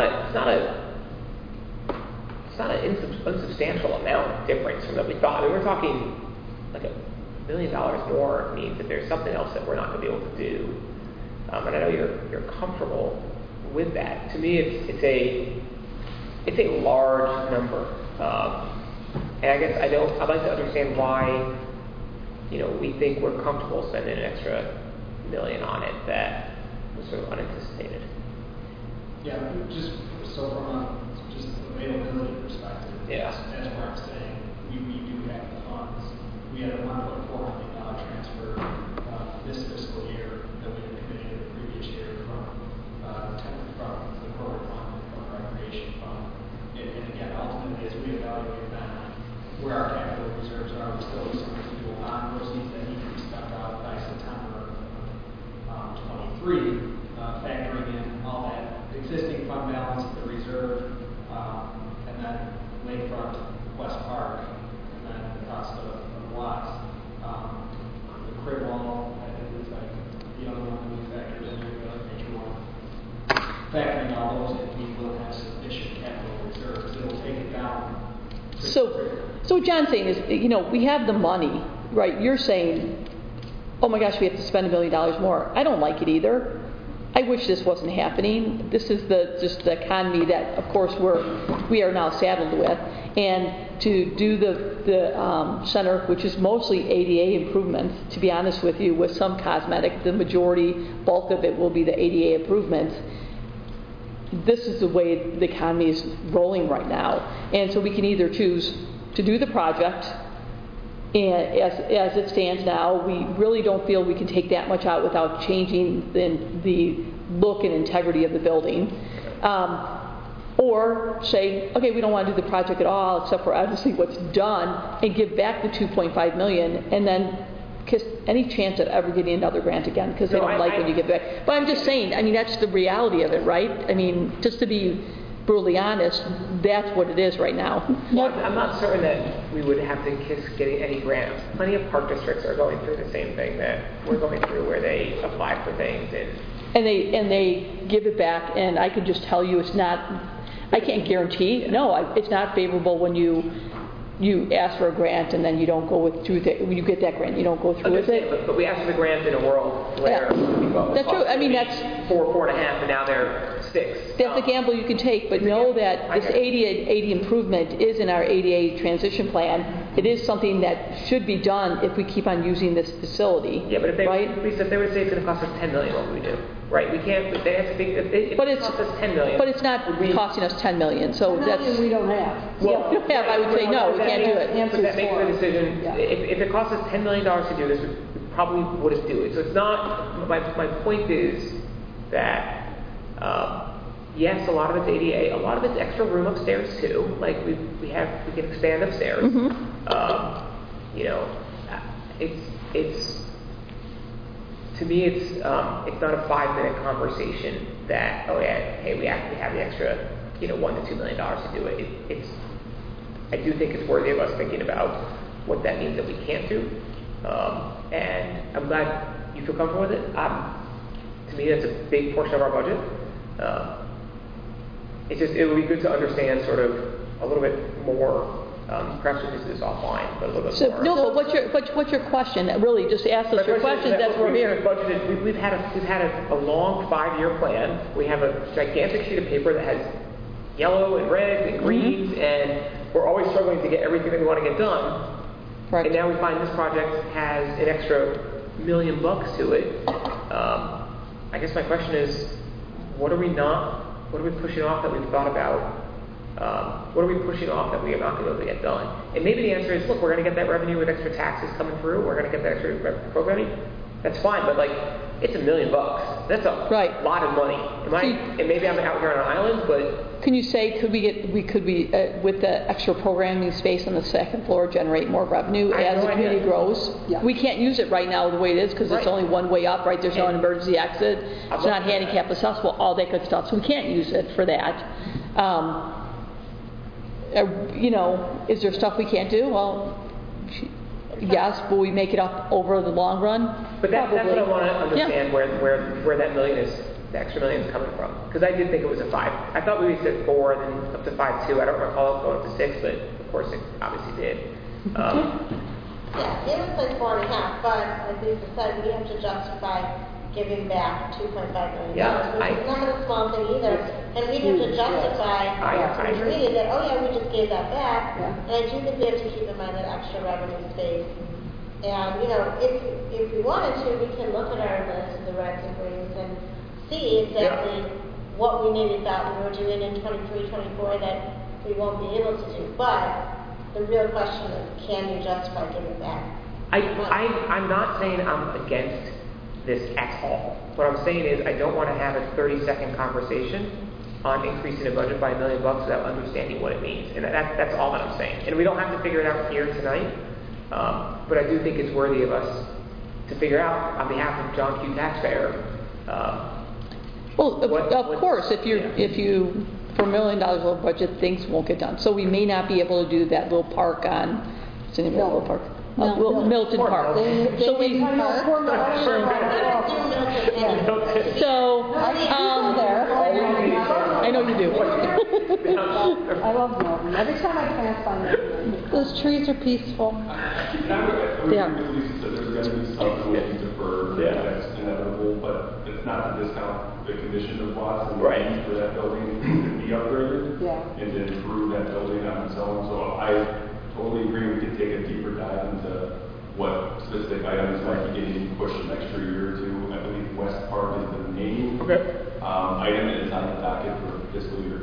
an unsubstantial amount difference from what we thought. I mean, we're talking like $1 million more means that there's something else that we're not going to be able to do. And I know you're comfortable with that. To me, it's a large number. And I guess I'd like to understand why, we think we're comfortable spending an extra $1 million on it that was sort of unanticipated. Yeah, just so from a just availability perspective, Yeah. that's where I'm saying we do have the funds. We had a $1.4 million transfer this fiscal year that we had committed the previous year from the corporate fund and from the recreation fund. And again, ultimately, as we evaluate that, where our capital reserves are, we still have some residual bond proceeds that need to be spent out by September of 23, factoring in all that existing fund balance, the reserve, and then Lakefront, West Park, and then the cost of the lots. The crib wall, is like the other one that we factored in, the other major one. Factoring all those in, we will have sufficient capital reserves. It'll take it down. So what John's saying is, we have the money, right? You're saying, oh my gosh, we have to spend $1 million more. I don't like it either. I wish this wasn't happening. This is just the economy that, of course, we are now saddled with. And to do the center, which is mostly ADA improvements, to be honest with you, with some cosmetic, the bulk of it will be the ADA improvements. This is the way the economy is rolling right now. And so we can either choose to do the project, and as it stands now, we really don't feel we can take that much out without changing the look and integrity of the building. Or say, okay, we don't want to do the project at all, except for obviously what's done, and give back the $2.5 million, and then kiss any chance of ever getting another grant again, because they don't like when you give back. But I'm just saying, that's the reality of it, right? Just to be brutally honest, that's what it is right now. Well, I'm not certain that we would have to kiss getting any grants. Plenty of park districts are going through the same thing that we're going through, where they apply for things and they give it back. And I can just tell you, it's not. I can't guarantee. No, it's not favorable when you ask for a grant and then you don't go through when you get that grant, you don't go through with it. But we asked for the grant in a world where that's true. That's 4.5, and now they're 6. That's a gamble you can take, but know that this ADA improvement is in our ADA transition plan. It is something that should be done if we keep on using this facility. Yeah, but if they right? if they would say it's going to cost us $10 million, what would we do? Right? We can't. They have to think if it costs us $10 million. But it's not costing us $10 million. So that's we don't have. Well, we don't have. I would say no. We can't do it. But that makes the decision. Yeah. If it costs us $10 million to do this, we probably wouldn't do it. So it's not. My point is that yes, a lot of it's ADA. A lot of it's extra room upstairs too. Like we can expand upstairs. Mm-hmm. It's to me, it's not a 5-minute conversation that hey, we actually have the extra, $1 to $2 million to do it. I do think it's worthy of us thinking about what that means that we can't do, and I'm glad you feel comfortable with it. To me, that's a big portion of our budget. It would be good to understand sort of a little bit more. Perhaps we can do this offline, but a little bit more. No, but what's your question? Really, just ask us your questions. That's what we're here. We've had a long 5-year plan. We have a gigantic sheet of paper that has yellow and red and greens, mm-hmm. and we're always struggling to get everything that we want to get done. Right. And now we find this project has an extra $1 million to it. I guess my question is, what are we pushing off that we've thought about? What are we pushing off that we are not going to be able to get done? And maybe the answer is, look, we're going to get that revenue with extra taxes coming through. We're going to get that extra programming. that's fine, but like, it's $1 million. That's a Right. lot of money. And maybe I'm out here on an island, but Can you say, could we, with the extra programming space on the second floor, generate more revenue I have as no the community idea. grows? Yeah. We can't use it right now the way it is because it's Right. only one way up, right? There's no And- emergency exit. I'd It's love not to- handicap accessible, all that good stuff. So we can't use it for that. You know, is there stuff we can't do? Well, yes. Will we make it up over the long run? But that's what I Probably. want to understand, Yeah. where that million is, the extra million is coming from. Because I did think it was a 5. I thought we said 4 and then up to 5 too. I don't recall it going up to 6, but of course it obviously did. Yeah, it was like 4.5, but like Lisa said, we have to justify giving back $2.5 million, Yeah, which is not a small thing either. And we have to justify I to the agree. community that, oh yeah, we just gave that back. Yeah. And I do think we have to keep in mind that extra revenue space. And, you know, if we wanted to, we can look at our list of the reds and greens and see exactly what we maybe thought we were doing in 23, 24 that we won't be able to do. But the real question is, can you justify giving back? I'm not saying I'm against this at all. What I'm saying is I don't want to have a 30-second conversation on increasing the budget by $1 million without understanding what it means. And that's all that I'm saying. And we don't have to figure it out here tonight, but I do think it's worthy of us to figure out on behalf of John Q. taxpayer. Well, of what- course, if you for $1 million little budget, things won't get done. So we may not be able to do that little park on, what's the name of that little park? Milton Park. So we, so, I know you do. I love Milton. Every time I pass by Milton. Those trees are peaceful. And I would Yeah. agree with Lisa said there's going to be stuff that will be deferred, that's inevitable, but it's not to discount the condition of Watts and the Right. need for that building to be upgraded Yeah. and to improve that building on its own. So I totally agree we could take a deeper dive into what specific items might be getting pushed an extra year or two. I believe West Park is the main item that is on the docket for fiscal year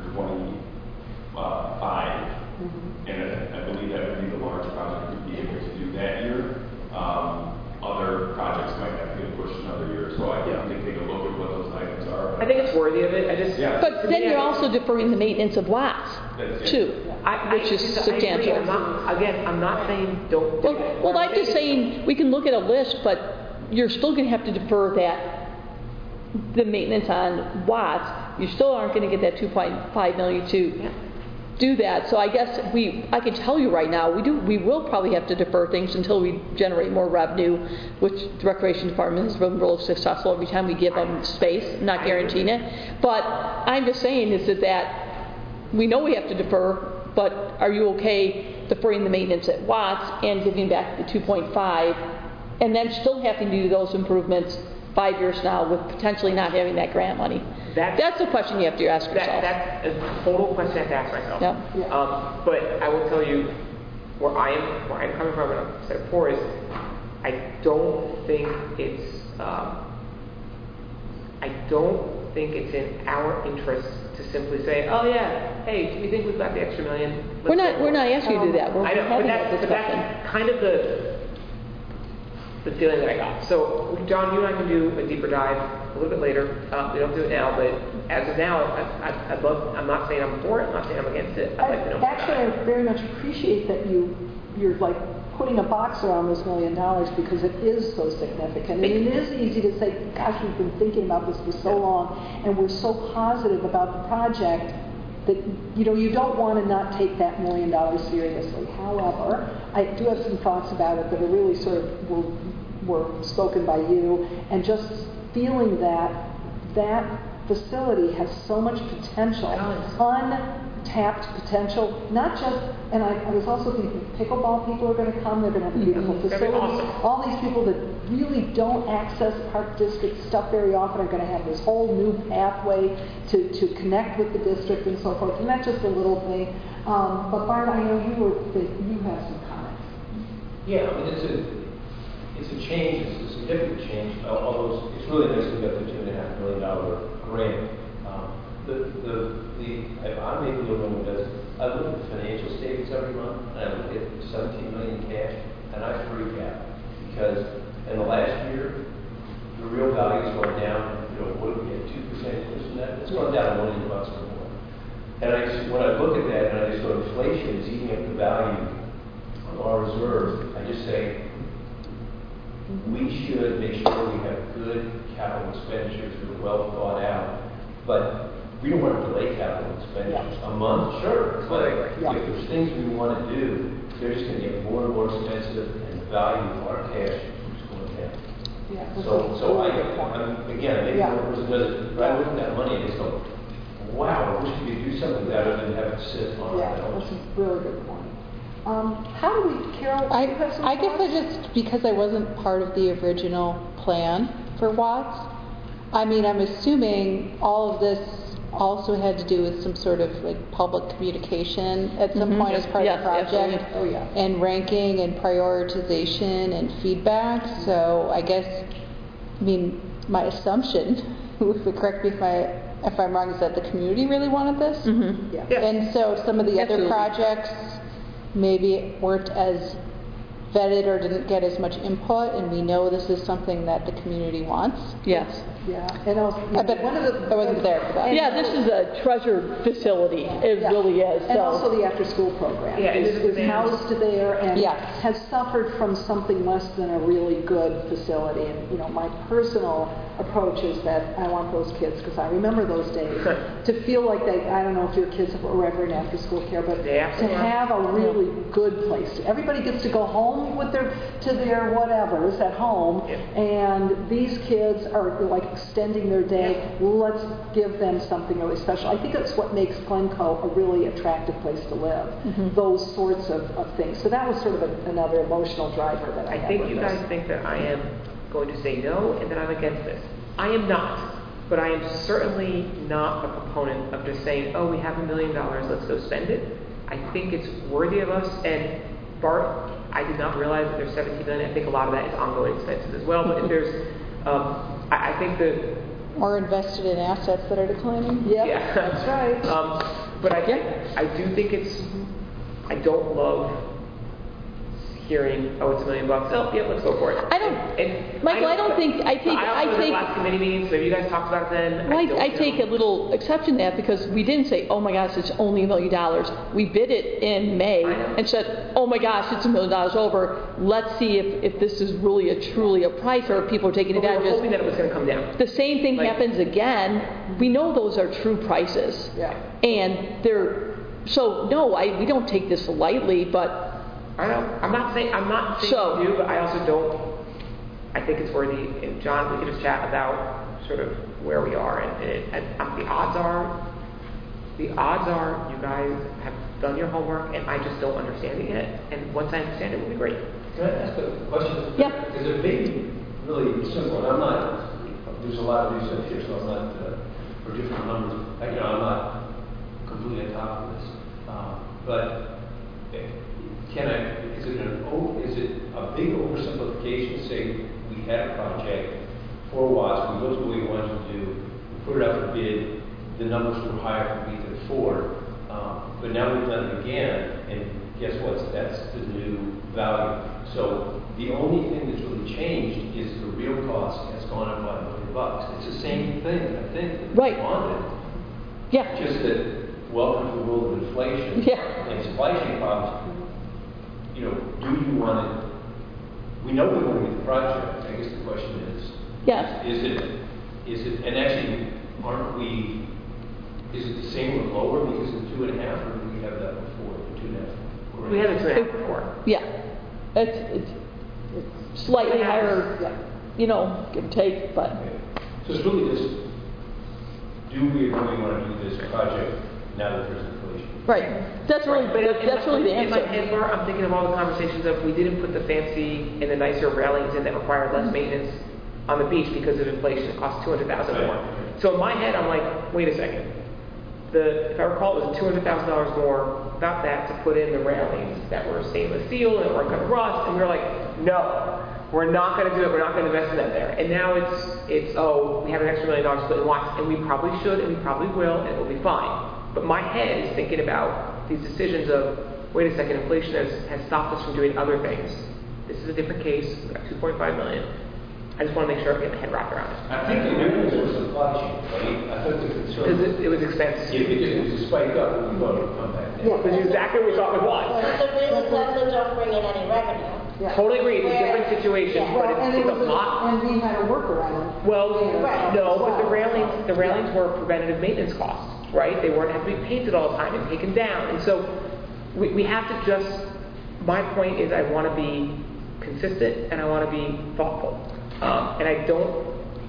25. And I believe that would be the large project we'd be able to do that year. Other projects might have to get pushed another year, so I think take a look at what those items are. I think it's worthy of it. I just. Yeah. But then you're also deferring the maintenance of Watts, That's it. too, which is substantial. I'm not saying don't do it. Well, I'm just saying, we can look at a list, but you're still going to have to defer the maintenance on Watts. You still aren't going to get that $2.5 million to do that. So I guess I can tell you right now, we will probably have to defer things until we generate more revenue, which the Recreation Department has been real successful every time we give them space, not guaranteeing it. But I'm just saying is that we know we have to defer, but are you okay deferring the maintenance at Watts and giving back the 2.5 and then still having to do those improvements 5 years now with potentially not having that grant money? That's the question you have to ask yourself. That's a total question I have to ask myself. Yeah. But I will tell you where I'm coming from, and I've said before, is I don't think it's in our interest to simply say, oh yeah, hey, we think we've got the extra $1 million. We're not asking you to do that. We're I know, having but that discussion. that's kind of the feeling that I got. So, John, you and I can do a deeper dive a little bit later. We don't do it now, but as of now, I'd love. I'm not saying I'm for it. I'm not saying I'm against it. I'd like to know more Actually, about it. I very much appreciate that you're like putting a box around this $1 million because it is so significant. And it is easy to say, gosh, we've been thinking about this for so long, and we're so positive about the project that, you know, you don't want to not take that $1 million seriously. However, I do have some thoughts about it that are really sort of were spoken by you, and just feeling that facility has so much potential, untapped potential, not just, and I was also thinking pickleball people are going to come, they're going to have a beautiful facility. Awesome. All these people that really don't access Park District stuff very often are going to have this whole new pathway to connect with the district and so forth, and that's just a little thing. But Bart, I know you have some comments. Yeah, I mean, it's a change, it's a significant change, although it's really nice we got the $2.5 million grant. If I'm able to remember this, I look at the financial statements every month, and I look at $17 million cash, and I freak out, because in the last year, the real value's going down, you know, what do we get, 2% inflation that? It's gone down $1 million or more. And when I look at that and I just go, inflation is eating up the value of our reserve, I just say, we should make sure we have good capital expenditures that are well thought out. But we don't want to delay capital expenditures. A month, sure. But if there's things we want to do, they're just going to get more and more expensive, and the value of our cash is going down. Yeah. So again, maybe one person does it right with that money, and they go, wow, I wish we could do something with that other than have it sit on our balance sheet. That's a really good point. How do we, Carol, do you have some I guess I thoughts? just, because I wasn't part of the original plan for Watts, I mean, I'm assuming all of this also had to do with some sort of like public communication at some point as part of the project. Absolutely. Oh, yeah. And ranking and prioritization and feedback. So I guess, I mean, my assumption, correct me if I'm wrong, is that the community really wanted this? Mm-hmm. Yeah. And so some of the other Absolutely. projects maybe weren't as vetted or didn't get as much input, and we know this is something that the community wants. Yes. Yeah, and also, I bet one of the... I wasn't there for that. Yeah, this is a treasured facility. It really is. And also the after-school program Yeah, is housed there and Yes. has suffered from something less than a really good facility. And, you know, my personal approach is that I want those kids, because I remember those days, to feel like they, I don't know if your kids were ever in after-school care, but They to absolutely are. have a really good place. Everybody gets to go home with their whatevers at home, and these kids are like extending their day. Let's give them something really special. I think that's what makes Glencoe a really attractive place to live. Those sorts of things. So that was sort of another emotional driver that I had think with you this. guys think that I am going to say no and that I'm against this. I am not. But I am certainly not a proponent of just saying, oh, we have $1 million, let's go spend it. I think it's worthy of us. And Bart, I did not realize that there's $17 million. I think a lot of that is ongoing expenses as well. But if there's, I think that... Or invested in assets that are declining. Yep, Yeah. that's right. But I do think it's, I don't love hearing, oh, it's $1 million. Oh, yeah, let's go for it. I don't, Michael, I don't think, I was at take, last committee meeting, so if you guys talked about it then, well, don't I take know. a little exception to that because we didn't say, oh my gosh, it's only $1 million. We bid it in May and said, oh my gosh, it's $1 million over. Let's see if this is really truly a price or if people are taking But we were advantage. hoping that it was going to come down. The same thing happens again. We know those are true prices. Yeah. And they're, so no, we don't take this lightly, but I know. I'm not saying So- you do, but I also don't. I think it's worthy. And John, we could just chat about sort of where we are, and the odds are you guys have done your homework, and I just don't understand it yet. And once I understand it, it will be great. Can I ask a question? Yeah. Because it may be really simple, and I'm not, there's a lot of research here, so I'm not, for different numbers, I'm not completely on top of this. But is it a big oversimplification to say we had a project for Watts, we looked at what we wanted to do, we put it out for bid, the numbers were higher than we could afford, but now we've done it again, and guess what? That's the new value. So the only thing that's really changed is the real cost has gone up by $1 million. It's the same thing, I think, that Right. we wanted. yeah. Just that, welcome to the world of inflation and supply chain problems. You know, do you want to? We know we want to get the project. I guess the question is, Yes. is it? And actually, aren't we? Is it the same or lower because of 2.5, or did we have that before? 2.5. We had it 2.5 before. Yeah. It's slightly higher, give or take, but. Okay. So it's really just, do we really want to do this project now that there's inflation? Right. That's really the In my answer. head, Laura, I'm thinking of all the conversations of we didn't put the fancy and the nicer railings in that required less maintenance on the beach because of inflation. It cost $200,000 more. So in my head, I'm like, wait a second. If I recall, it was $200,000 more about that to put in the railings that were stainless steel and weren't going to rust. And we were like, no, we're not going to do it. We're not going to invest in that there. And now it's we have an extra $1 million to put in Watts, and we probably should, and we probably will, and it will be fine. But my head is thinking about these decisions of, wait a second, inflation has stopped us from doing other things. This is a different case. We've got $2.5 million. I just want to make sure I get my head wrapped around it. I think the reasons were supply chain, right? I thought the concern. Because it was expensive. Yeah, because it was a spike up, we thought it would come back down. Which is exactly what we thought it was. But the reasons also don't bring in any revenue. Yeah. Totally agree, it's a different situation, Yeah. but Well, and it's it a was, lot. and we had a workaround. Well, Right. no, but the Well, railings were preventative maintenance costs, right? They weren't have to be painted all the time and taken down. And so we have to just, my point is I want to be consistent and I want to be thoughtful. And I don't,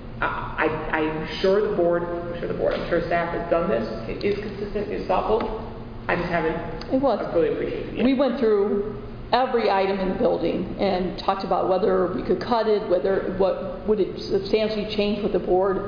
I'm sure the board, I'm sure staff has done this. It is consistent, it's thoughtful. I just haven't, It was. I really appreciate it. We went through every item in the building and talked about whether we could cut it, what would it substantially change what the board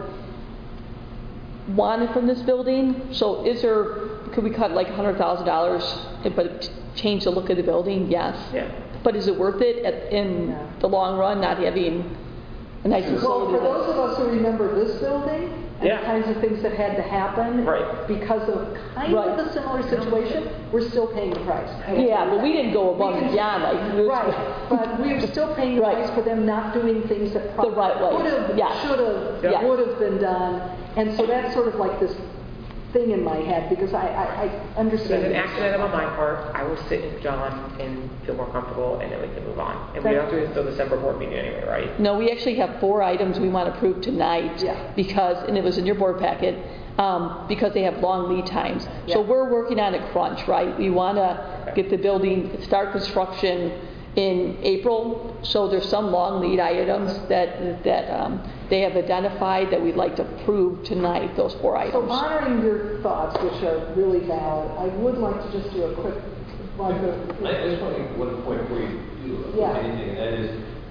wanted from this building. So could we cut like $100,000 but change the look of the building? Yes. Yeah. But is it worth it in the long run, not having a nice Well, facility? for those of us who remember this building and Yeah. the kinds of things that had to happen Right. because of kind of a similar situation, we're still paying the price. Yeah, but we didn't go above and beyond, Right, but we were still paying the Right. price for them not doing things that The right way. could have, Yes. should have, Yes. would have been done. And so that's sort of like this thing in my head because I So understand. as an it. action item on my part, I will sit with John and feel more comfortable, and then we can move on. And we don't have to do it until the December board meeting anyway, right? No, we actually have 4 items we want to approve tonight Yeah. because, and it was in your board packet, because they have long lead times. So Yeah. we're working on a crunch, right? We want to get the building, start construction in April. So there's some long lead items that they have identified that we'd like to approve tonight, those 4 So items. honoring your thoughts, which are really valid, I would like to just do a quick, I just want to make one point before you do Yeah. anything, and that is,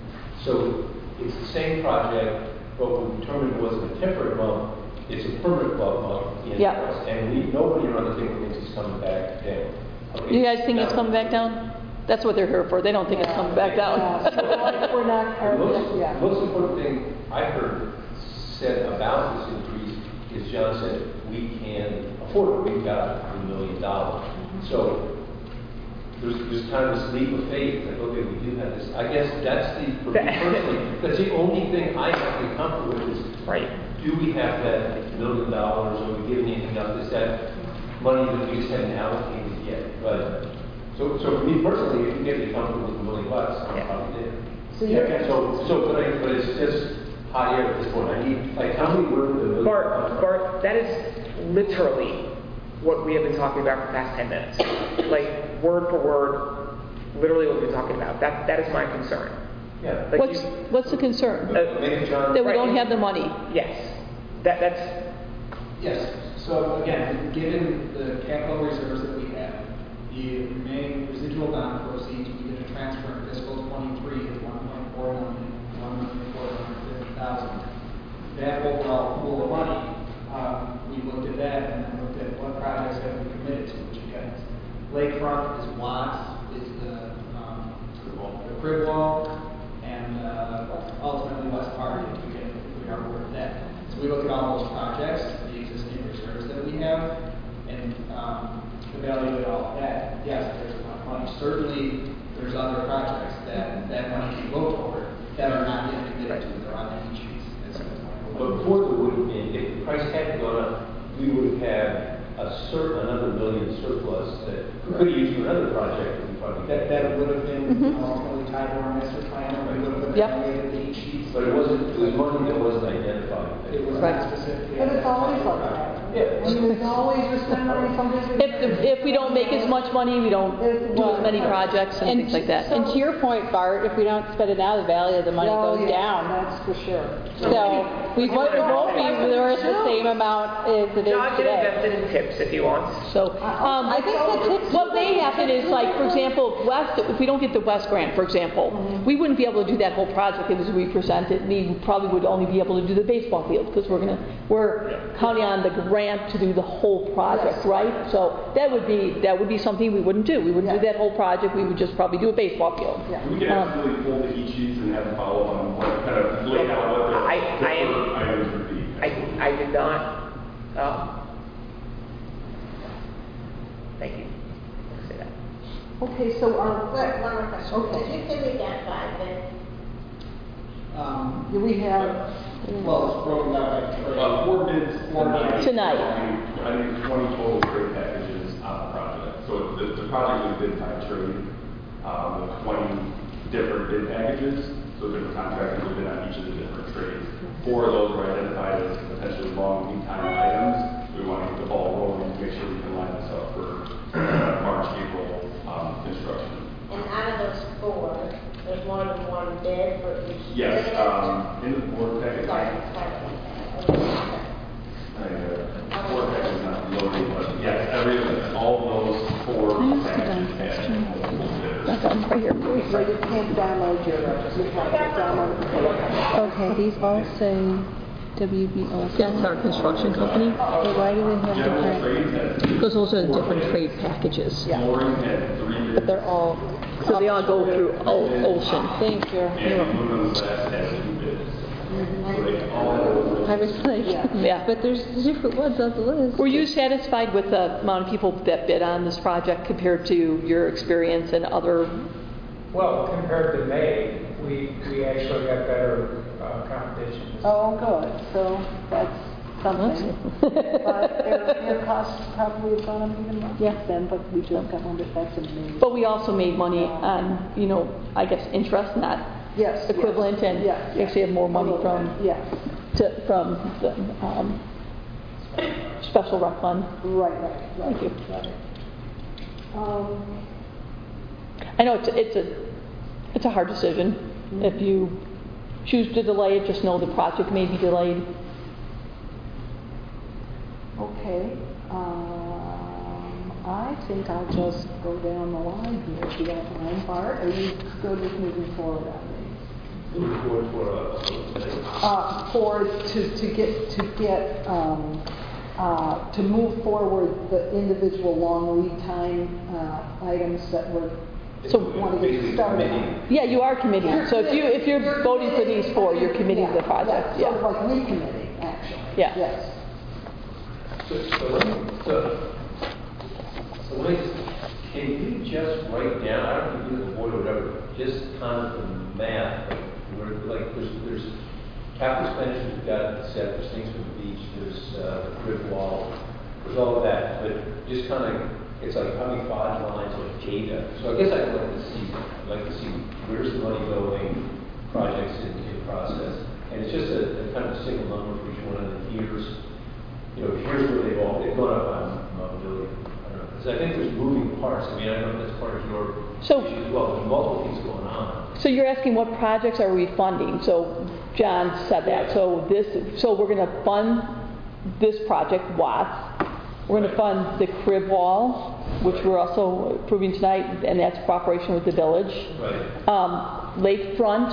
so it's the same project, but we determined it wasn't a temporary bump, it's a permanent bump in Yeah. price. And nobody around the table thinks it's coming back down. Okay? You guys think it's Now, coming back down? That's what they're here for. They don't think it's coming back down. Yeah, so we're not, The most important thing I heard said about this increase is John said, we can afford it, we've got $1 million. So there's kind of this leap of faith, like, okay, we do have this. I guess that's for me personally, that's the only thing I have to be comfortable with is, Right. do we have that $1 million, or are we giving anything up? Is that money that we just haven't allocated yet? But, so for me personally, if you get me comfortable with $1 million, I'm probably there. So you're- But it's just hot air at this point. I need, like, how many words with $1 million? Bart, that is literally what we have been talking about for the past 10 minutes. Like, word for word, literally what we've been talking about. That is my concern. Yeah. Like What's the concern? Maybe John. That we don't have the money. Yes. That's, Yes, so again, given the capital reserves that we have, the remaining residual bond proceeds, we did a transfer in fiscal '23 of $1.4 million, $1,450,000. That overall pool of money, we looked at that and then looked at what projects have we committed to, which again is Lakefront, is Watts, is the crib wall, and ultimately West Park, if we are aware of that. So we look at all those projects, the existing reserves that we have, and evaluate all of that. Yes, there's a lot of money. Certainly, there's other projects that money can go toward that are not yet committed to. They're on the heat sheets. That's the point. But before the would, if the price hadn't gone up, we would have had another $1 million surplus that we could have used for another project that we probably. That would have been ultimately tied to our master plan, or we would have Yep. evaluated the heat sheets. But it was money that wasn't identified. It was Right. not specifically. But it's always like that. Yeah. I mean, it's always we spend money, somebody's. If we don't make as much money, we don't do as many projects and things like that. And to your point, Bart, if we don't spend it now, the value of the money Oh, goes yeah, down. That's for sure. So it won't be worth the same amount as it is John can today. invest it in tips if he wants. So, I think the tips. what may happen is, like, for example, if we don't get the West grant, for example, we wouldn't be able to do that whole project as we presented. We probably would only be able to do the baseball field because we're counting on the grant to do the whole project, right? So that would be something we wouldn't do. We wouldn't do that whole project. We would just probably do a baseball field. We can absolutely pull the heat sheets and have a follow on what kind of lay out what the items would be. I did not, thank you. I'll say that. Okay, so, One more question. Okay. Did you say we got 5 bids? We have, Well, it's broken down by trade. 4 bids Tonight. I think 20 total trade packages on the project. So the project is bid by trade, with 20 different bid packages. So different contractors will bid on each of the different trades. 4 of those were identified as potentially long lead time items. We want to get the ball rolling to make sure we can line this up for March, April construction. And out of those 4, there's more than one bid for each. Yes, bid? in the board package. Board package is not loaded, but yes, all of those 4 packages had multiple bidders. Not done, right here. so you can't download your, you have to download. Okay, these all say WBO. That's our construction company, So why do they have General different? trades had because those are the different trade packages. flooring had 3 bids. But they're all. So they all go through Olson. Thank you. And aluminum glass had 2 bids. So they all. I was like, Yeah. but there's different ones on the list. Were you satisfied with the amount of people that bid on this project compared to your experience and other? Well, compared to May, we actually got better competition. Oh, good, so that's something. But their costs probably have gone up even more Yeah. then, but we just got one that's amazing. But we also made money on, I guess, interest, not Yes. equivalent, and yes, we actually have more money from Yes, from the special rec fund. right. Thank you. Right. I know it's a hard decision. If you choose to delay it, just know the project may be delayed. Okay, I think I'll just go down the line here, if you don't mind, Bart. Are you good with moving forward on these? Moving forward To move forward the individual long lead time items that we're, So want to get started on. yeah, you are committing. So if you're voting for these 4, you're committing to the project. Sort of like recommitting, actually. Yeah. Yes. So let me just, can you just write down, I don't think you the board or whatever, just kind of the math, like there's capital expenditures we've got set, there's things for the beach, there's the crib wall, there's all of that, but just kind of, it's like having 5 lines of data. So I guess I'd like to see where's the money going, projects in process, and it's just a kind of single number for each one, and then here's where they've gone up on mobility. I don't know, because I think there's moving parts. I mean, I don't know if that's part of your issue as well. There's multiple things going on. So you're asking what projects are we funding? So John said that. So we're going to fund this project, Watts. We're going to fund the crib wall, which we're also approving tonight, and that's cooperation with the village. Right. Lakefront.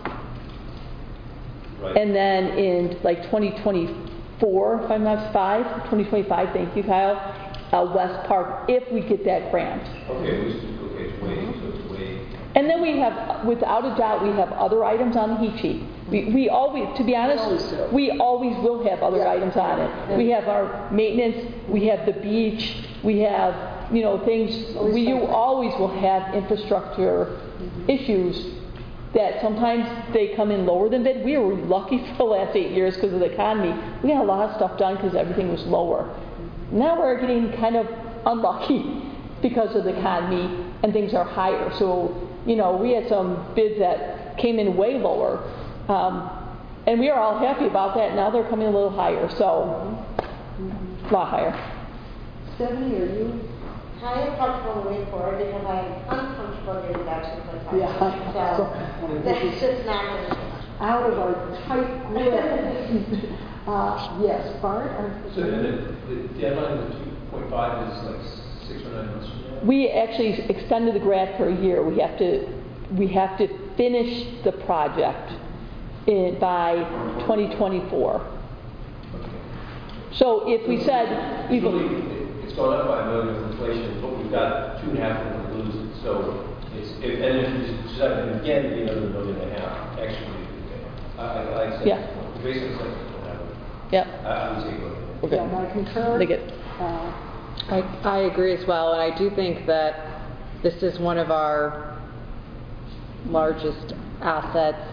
Right. And then in like 2024, if I'm not 2025, thank you, Kyle, West Park, if we get that grant. Okay, it's way. And then we have, without a doubt, we have other items on the heat sheet. We always, to be honest, we always will have other items on it. We have our maintenance, we have the beach, we have, things, you always will have infrastructure issues that sometimes they come in lower than bid. We were lucky for the last 8 years because of the economy. We got a lot of stuff done because everything was lower. Now we're getting kind of unlucky because of the economy and things are higher. So, we had some bids that came in way lower. And we are all happy about that. Now they're coming a little higher, so a lot higher. Stephanie, are you? I am comfortable moving forward because I am uncomfortable getting back to the project. Yeah. So that's just not going to change. Out of our tight grip. Yes, Bart? So then the deadline of 2.5 is like 6 or 9 months from now? We actually extended the grant for a year. We have to finish the project by 2024. Okay. So if we said It's gone up by $1 million with inflation, but we've got 2.5 million to lose. So if you decide again to be another $1.5 million extra, I say, Yeah. basically it's like whatever. Yep. I would say go ahead. Okay. Yeah, I concur. They get- I agree as well, and I do think that this is one of our largest assets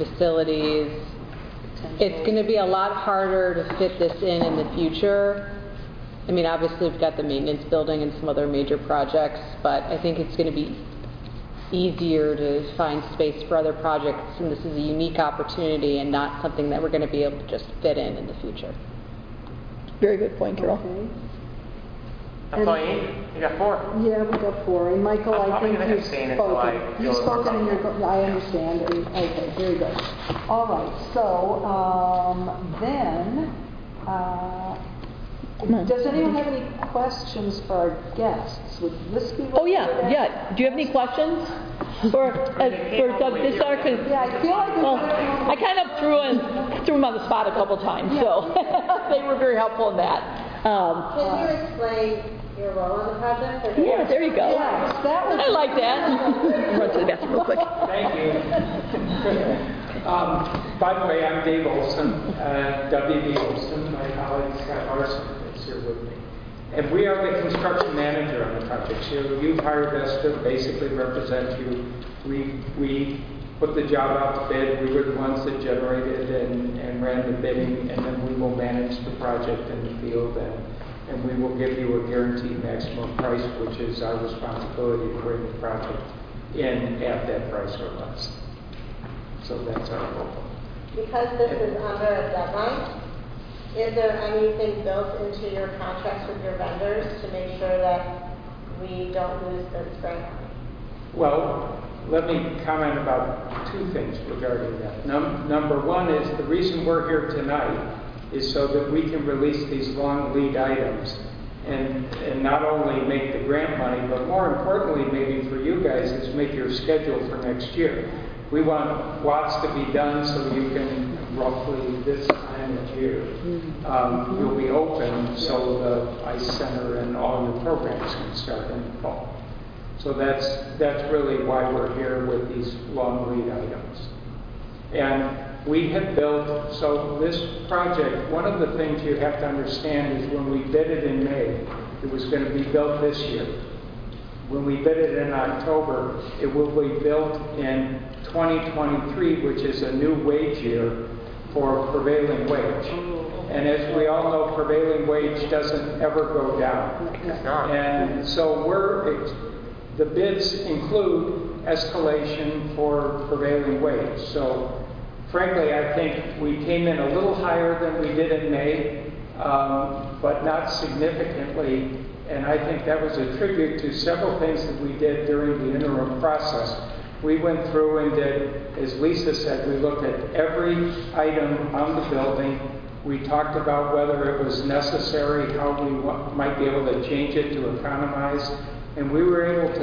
facilities. It's going to be a lot harder to fit this in the future. I mean, obviously we've got the maintenance building and some other major projects, but I think it's going to be easier to find space for other projects, and this is a unique opportunity and not something that we're going to be able to just fit in the future. Very good point, Carol. Okay. That's all you need? You got 4? Yeah, we got 4. And Michael, I'm I probably think gonna you've abstain until I spoken. feel You've more spoken and you're, comfortable. I understand. Okay, very good. All right, so then, does anyone have any questions for our guests? Would this be? Oh, yeah. Do you have any questions for Doug Dissar? Yeah, I feel like Well, I kind of threw him on the spot a couple times, so they were very helpful in that. Can you explain your role in the project? Or Yeah, there you go. Yes, that was. I like that. Run to the bathroom real quick. Thank you. By the way, I'm Dave Olson, W.B. Olson. My colleague Scott Larson is here with me. And we are the construction manager on the project. So you've hired us to basically represent you. We put the job out to bid. We were the ones that generated and ran the bidding, and then we will manage the project in the field, and we will give you a guaranteed maximum price, which is our responsibility to bring the project in at that price or less. So that's our goal. Because this is under a deadline, is there anything built into your contracts with your vendors to make sure that we don't lose this grant? Well, let me comment about 2 things regarding that. Number one is the reason we're here tonight is so that we can release these long lead items and not only make the grant money, but more importantly, maybe for you guys, is make your schedule for next year. We want lots to be done so you can roughly this time of year you'll be open so the ice center and all your programs can start in the fall. So that's really why we're here with these long lead items. And we have built, so this project, one of the things you have to understand is when we bid it in May, it was going to be built this year. When we bid it in October, it will be built in 2023, which is a new wage year for prevailing wage. And as we all know, prevailing wage doesn't ever go down. And so the bids include escalation for prevailing wage. So frankly, I think we came in a little higher than we did in May, but not significantly. And I think that was a tribute to several things that we did during the interim process. We went through and did, as Lisa said, we looked at every item on the building. We talked about whether it was necessary, how we might be able to change it to economize. And we were able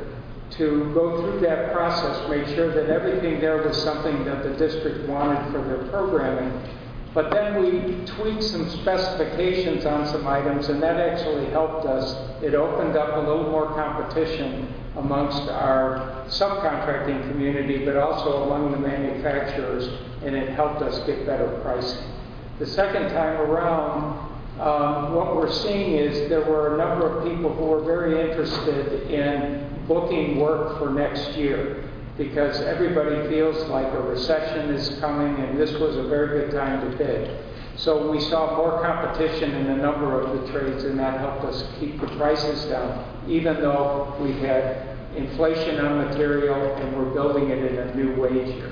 to go through that process, make sure that everything there was something that the district wanted for their programming. But then we tweaked some specifications on some items, and that actually helped us. It opened up a little more competition amongst our subcontracting community, but also among the manufacturers, and it helped us get better pricing. The second time around, what we're seeing is there were a number of people who were very interested in booking work for next year, because everybody feels like a recession is coming, and this was a very good time to bid. So we saw more competition in a number of the trades, and that helped us keep the prices down, even though we had inflation on material and we're building it in a new wage year.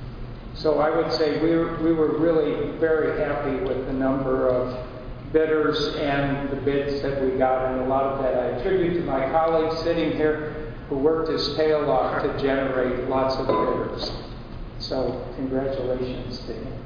So I would say we were really very happy with the number of bidders and the bids that we got, and a lot of that I attribute to my colleague sitting here who worked his tail off to generate lots of bidders. So congratulations to him.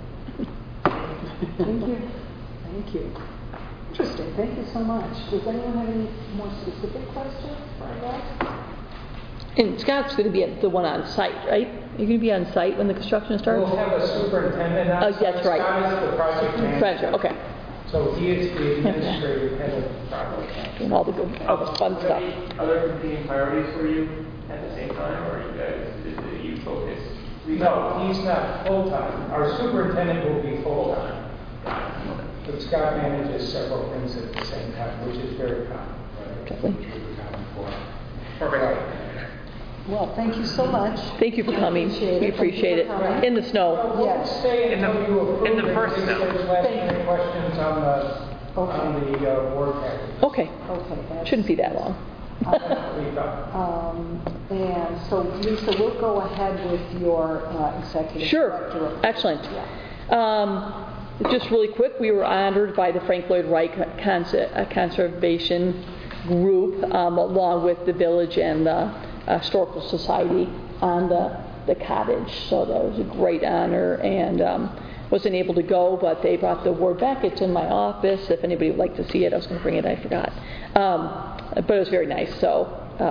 Thank you. Thank you. Interesting. Thank you so much. Does anyone have any more specific questions for our guests? And Scott's going to be at the one on site, right? You're going to be on site when the construction starts? We'll have a superintendent on Oh, site. that's right. Scott is the project manager. Okay. So he is the administrative head of the project. And all the fun stuff. Other competing priorities for you at the same time, or you guys, is you focus? No, he's not full-time. Our superintendent will be full-time. But Scott manages several things at the same time, which is very common. Definitely. Perfect. Well, thank you so much. Thank you for coming. We appreciate it. In the snow. Yes. Stay until you approve in the it, first because snow. there's last minute questions on the board package. Okay. Okay, that's... Shouldn't be that long. And so, Lisa, we'll go ahead with your executive Sure. director report. Excellent. Yeah. Just really quick, we were honored by the Frank Lloyd Wright Conservation Group, along with the village and the Historical Society, on the cottage. So that was a great honor, and wasn't able to go, but they brought the award back. It's in my office. If anybody would like to see it, I was going to bring it. I forgot. But it was very nice. So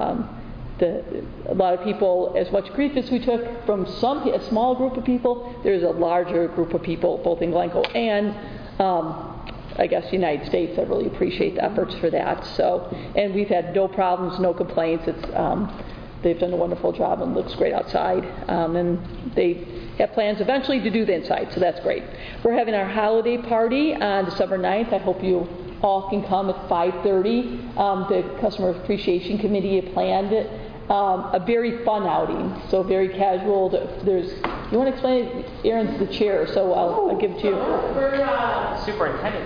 a lot of people, as much grief as we took from a small group of people, there's a larger group of people, both in Glencoe and I guess United States, that really appreciate the efforts for that. So, and we've had no problems, no complaints. It's they've done a wonderful job and looks great outside. And they have plans eventually to do the inside, so that's great. We're having our holiday party on December 9th. I hope you all can come at 5:30. The Customer Appreciation Committee had planned it. A very fun outing, so very casual. You want to explain it? Aaron's the chair, so I'll give it to you. We're Superintendent.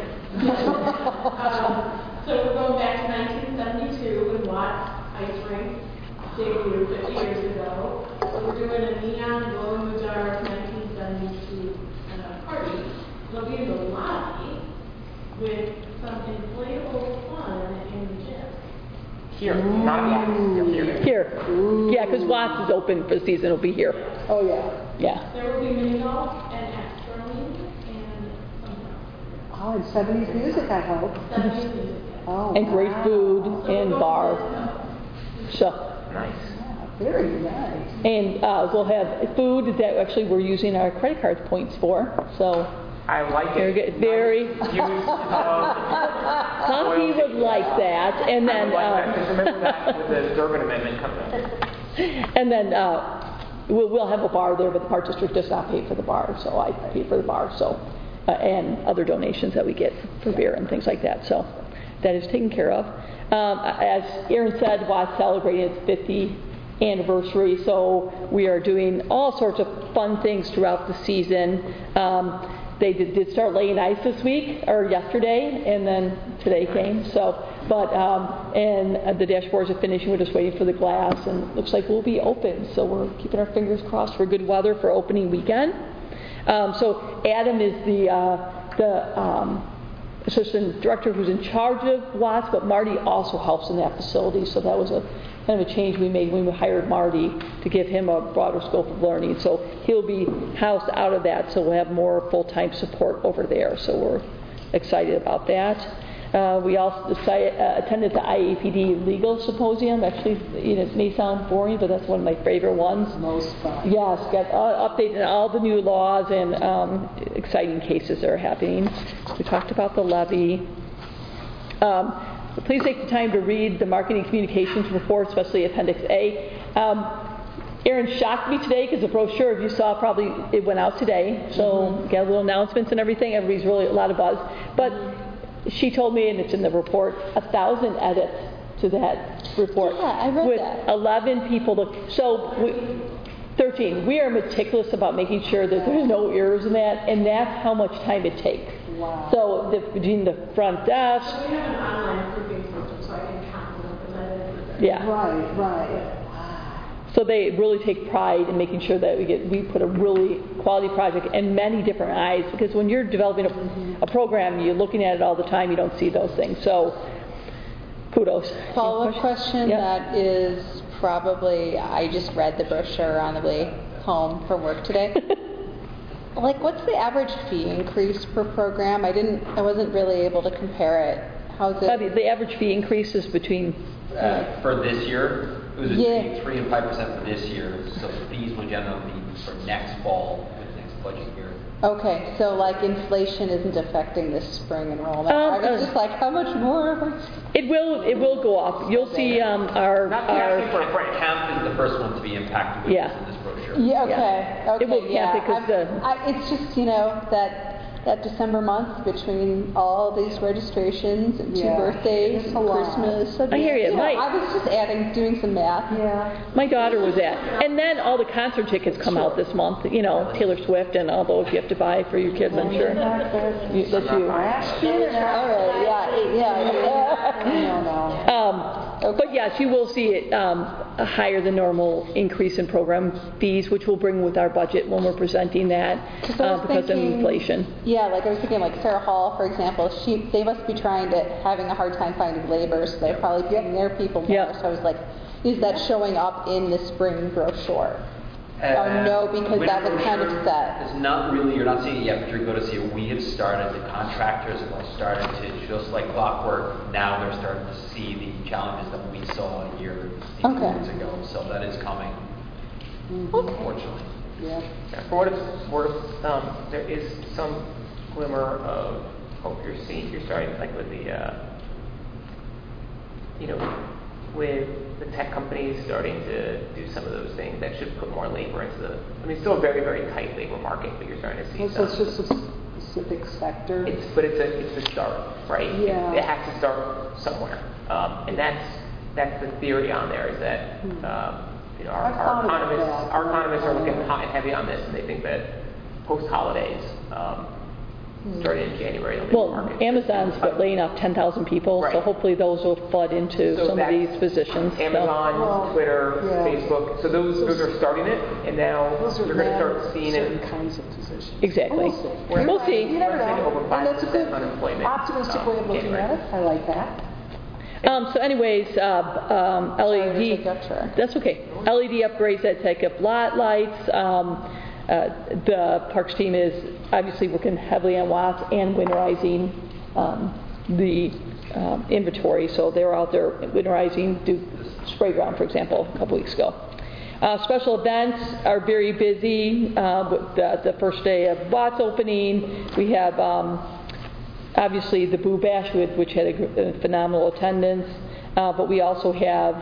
so we're going back to 1972 when Watts Ice Rink debuted 50 years ago. So we're doing a neon glow in the dark 1972 party. It'll be in the lobby with some inflatable fun in the gym. Here, not here. Here. Yeah, because Watts is open for the season. It'll be here. Oh, yeah. Yeah. There will be mini golf and astronomy and something else. Oh, and 70s music, I hope. 70s music. Oh, And great wow. food and bar. So. Nice. Yeah, very nice. And we'll have food that actually we're using our credit card points for. So I like very it. good. Very. Coffee would like that, and then. Remember that with the Durbin Amendment coming up. And then we'll have a bar there, but the Park District does not pay for the bar, so I pay for the bar. So and other donations that we get for beer and things like that. So that is taken care of. As Aaron said, Watts celebrating its 50th anniversary, so we are doing all sorts of fun things throughout the season. They did start laying ice this week, or yesterday, and then today came. So, but and the dashboards are finishing. We're just waiting for the glass, and it looks like we'll be open. So we're keeping our fingers crossed for good weather for opening weekend. So Adam is the assistant director who's in charge of Watts, but Marty also helps in that facility. So that was a kind of a change we made when we hired Marty to give him a broader scope of learning. So he'll be housed out of that, so we'll have more full-time support over there. So we're excited about that. We also attended the IAPD legal symposium. Actually, it may sound boring, but that's one of my favorite ones. Most fun. Yes, got updated on all the new laws and exciting cases that are happening. We talked about the levy. Please take the time to read the Marketing Communications Report, especially Appendix A. Erin shocked me today because the brochure, if you saw, probably it went out today. So got little announcements and everything. Everybody's really a lot of buzz. But she told me, and it's in the report, 1,000 edits to that report. Yeah, I read with that. 11 people. 13. We are meticulous about making sure that there's no errors in that, and that's how much time it takes. Wow. So between the front desk. So we have an online proofing system, so I can count them because I didn't. Yeah. Right, right. So they really take pride in making sure that we put a really quality project in many different eyes, because when you're developing a program, you're looking at it all the time, you don't see those things. So kudos. Follow-up question Yep. that is probably, I just read the brochure on the way home from work today. Like, what's the average fee increase per program? I wasn't really able to compare it. How's it? The average fee increase is between. For this year, it was Yeah. between 3 and 5% for this year. So the fees will generally be for next fall, for the next budget year. Okay, so like inflation isn't affecting this spring enrollment. I was just like, how much more? It will go up. You'll see our. Camp is the first one to be impacted with Yeah. this in this brochure. Yeah, okay. It will yeah. because it's just, that that December month between all these registrations and 2 Yeah, birthdays it's a and lot. Christmas. I hear you. know, My- I was just doing some math. Yeah. My daughter was at, and then all the concert tickets come out this month, Taylor Swift and all those you have to buy for your kids, I'm sure. That's you. Last year, All right, yeah. But yes, you will see it, a higher than normal increase in program fees, which we'll bring with our budget when we're presenting that, I was because of thinking- inflation. Yeah, like I was thinking, like Sarah Hall, for example, they must be having a hard time finding labor, so they're probably paying their people more. Yep. So I was like, is that showing up in the spring brochure? Or no, because that was kind of set. It's not really, you're not seeing it yet, but you're going to see it. We have started, the contractors have started to, just like clockwork, now they're starting to see the challenges that we saw a year, 18 months ago. So that is coming, unfortunately. Yeah. Yeah, for what it's worth, there is some glimmer of hope you're starting, like with the, with the tech companies starting to do some of those things that should put more labor into still a very, very tight labor market, but you're starting to see So it's just a specific sector. It's a start, right? Yeah. It has to start somewhere, and that's the theory on there is that our economists are looking hot and heavy on this, and they think that post holidays, starting in January, the labor Well, market. Amazon's laying off 10,000 people, so Right. hopefully those will flood into So some of these that's positions. so. Amazon, Twitter, yeah. Facebook. So those are starting it, and now Those are you're going to start seeing certain it. kinds of positions. Exactly. We'll see. We'll see. You never We're seeing know. over And that's a 5% good, unemployment, optimistic way of looking January. at it. I like that. So anyways, LED, to interrupt her. that's okay. LED upgrades that take up lot lights. The Parks team is obviously working heavily on watts and winterizing the inventory. So they're out there winterizing Duke Spray Ground, for example, a couple weeks ago. Special events are very busy with the first day of Watts opening. We have obviously the Boo Bash, which had a phenomenal attendance, but we also have,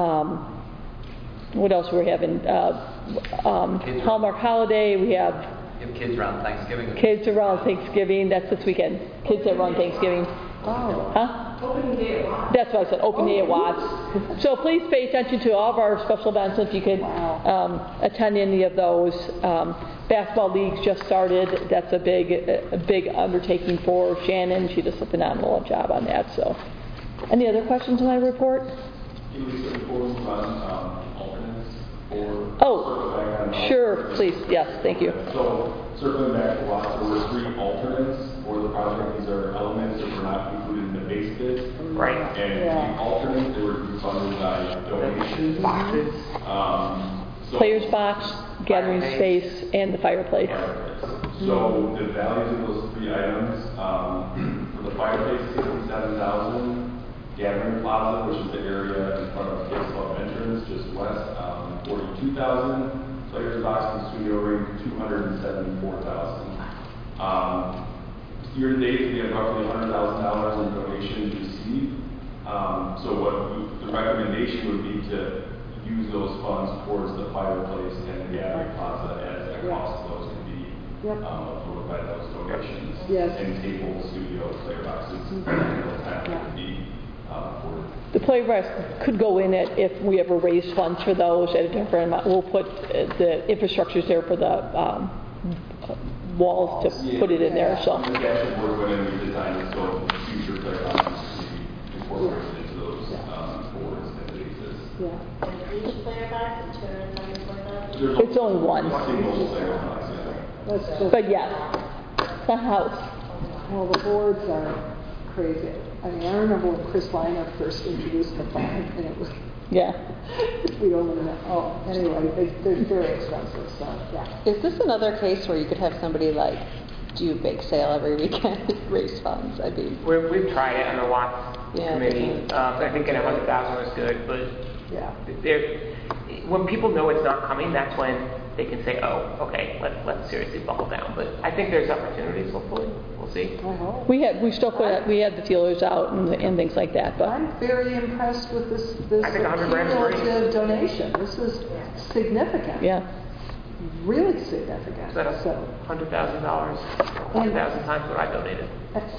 what else we're having? Hallmark Holiday, we have You have kids around Thanksgiving. kids around Thanksgiving, that's this weekend, kids that run Thanksgiving. Oh. Huh? Opening day at Watts. That's what I said, open day at Watts. So please pay attention to all of our special events if you could attend any of those. Basketball leagues just started. That's a big undertaking for Shannon. She does a phenomenal job on that. So, any other questions on my report? Can we sort of move on alternates or Oh, circle back on sure, alternates? please. Yes, thank you. So circling back to Watts, there were 3 alternates for the project. These are elements that were not included in the base bid. Right. And Yeah. the alternates, they were funded by donations. Boxes. So Players box, gathering space, and the fireplace. So the values of those 3 items, for the fireplace, $67,000. Gathering plaza, which is the area in front of Kids Club entrance, just west, $42,000. Players box and studio ring, $274,000. Year to date, we have roughly $100,000 in donations received. So what the recommendation would be to use those funds towards the fireplace and the gathering plaza as the cost of those can be absorbed by those donations. Yes. And tables, studios, player boxes, those kind of be afforded. The players could go in it if we ever raise funds for those at a different amount. We'll put the infrastructures there for the walls to put it in there. So. The actual board went in, we designed it so future player boxes can be incorporated into those boards and bases. Yeah. And each player box is $274,000. There's It's only one. Single player box, yeah. That's just, But yes, the house. well, the boards are crazy. I mean, I remember when Chris Liner first introduced the fund, and it was, Yeah. we don't even know. Oh, anyway, they're very expensive, so, yeah. Is this another case where you could have somebody like do a bake sale every weekend, raise funds? I mean, We've tried it on the Watts Yeah, committee. I think getting 100,000 was good, but Yeah. when people know it's not coming, that's when they can say, "Oh, okay, let's seriously buckle down." But I think there's opportunities. Hopefully, we'll see. I hope. We had the feelers out and things like that, but I'm very impressed with this I think $100,000 is great. cumulative donation. This is significant. yeah. really significant. Is that So, $100,000, 100,000 times what I donated?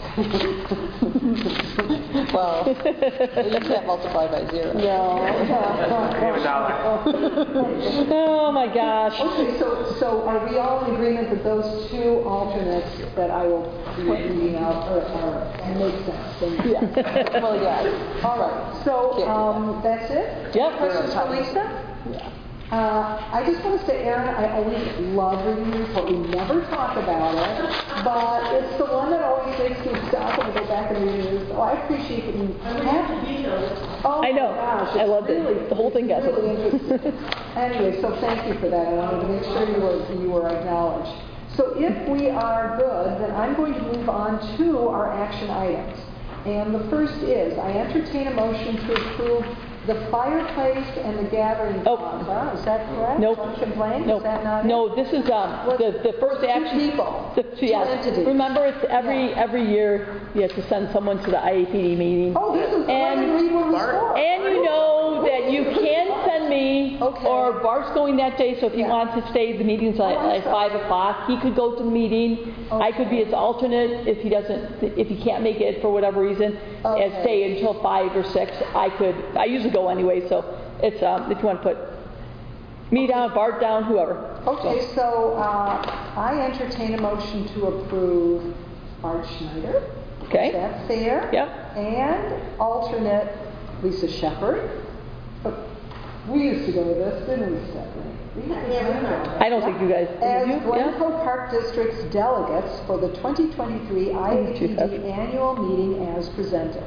Well, you can't multiply by zero. No. Give a dollar. Oh, my gosh. Okay, so are we all in agreement that those two alternates that I will be reading out make sense? And- Yeah. Well, yeah. All right, so that's it? Yep. Questions for Lisa? I just want to say, Erin, I always love reading your report. We never talk about it, but it's the one that always makes me stop and go back and read it. So I appreciate it. Oh, I know. my gosh, I it's loved it. really, The whole thing got really it. interesting. Anyway, so thank you for that. I wanted to make sure you were acknowledged. So if we are good, then I'm going to move on to our action items. And the first is, I entertain a motion to approve the fireplace and the gathering Oh. plaza. Is that correct? Nope. Function Blank? Nope. Is that not it? No, this is the first Two action. people. Yes. entities. Remember, it's every year you have to send someone to the IAPD meeting. Oh, this is, let me And read what it was for. And you know that you can send me, Okay. or Bart's going that day, so if he Yeah. wants to stay, the meeting's I'm at sorry. 5 o'clock, he could go to the meeting. I could be his alternate if he can't make it for whatever reason, and Okay. stay until 5 or 6. I usually go anyway, so it's, if you want to put me down, Bart down, whoever. Okay, so I entertain a motion to approve Art Schneider. Okay. Is that fair? Yep. And alternate Lisa Shepherd. We used to go to this, didn't we, Stephanie? I don't think you guys, As did you? Glencoe Park District's delegates for the 2023 IAPD annual meeting as presented.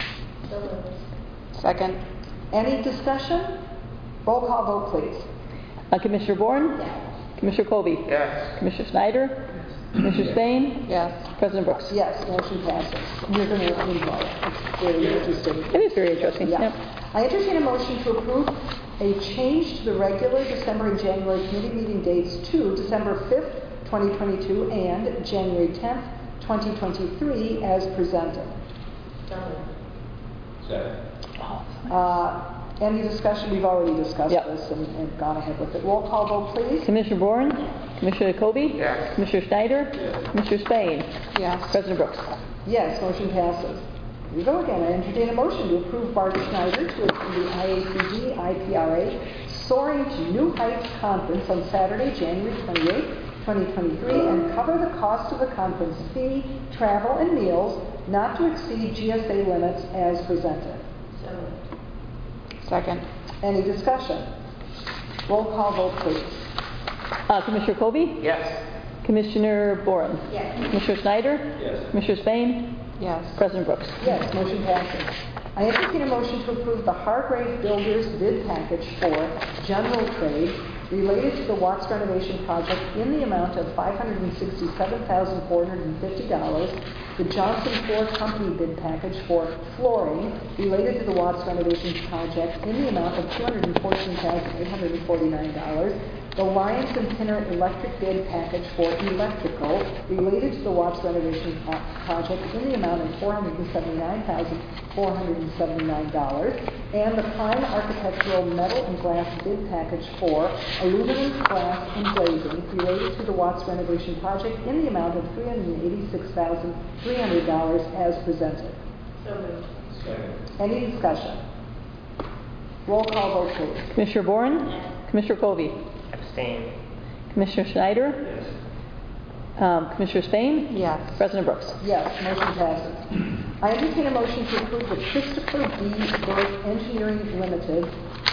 Second. Any discussion? Roll call vote, please. Commissioner Bourne? Commissioner Colby? Yes. Commissioner Snyder? Commissioner Spain? Yes. President Brooks? Yes, motion passes. You're going to involve. It's very interesting. It is very interesting, Yeah. yep. I entertain a motion to approve a change to the regular December and January committee meeting dates to December 5th, 2022 and January 10th, 2023 as presented. Second. Any discussion? We've already discussed Yep. this and gone ahead with it. Roll call vote, please. Commissioner Bourne? Commissioner Colby? Yes. Commissioner Snyder? Commissioner Spain? Yes. President Brooks? Yes, motion passes. Here we go again. I entertain a motion to approve Bart Schneider to attend the IAPD IPRA Soaring to New Heights Conference on Saturday, January 28, 2023, and cover the cost of the conference fee, travel, and meals not to exceed GSA limits as presented. Second. Any discussion? Roll call vote, please. Commissioner Colby? Yes. Commissioner Bourne? Yes. Commissioner Snyder? Yes. Commissioner Spain? Yes. President Brooks? Yes, motion passes. I entertain a motion to approve the Hargrave Builders bid package for general trade related to the Watts renovation project in the amount of $567,450. The Johnson Floor Company bid package for flooring related to the Watts renovation project in the amount of $214,849. The Lyons and Pinner electric bid package for electrical related to the Watts renovation project in the amount of $479,479. And the Prime Architectural metal and glass bid package for aluminum, glass, and glazing related to the Watts renovation project in the amount of $386,300 as presented. So moved. Second. Any discussion? Roll call vote, please. Commissioner Bourne? Yes. Commissioner Colby? Abstain. Commissioner Snyder? Yes. Commissioner Spain? Yes. President Brooks? Yes, motion passes. I entertain a motion to approve the Christopher B. Burke Engineering Limited,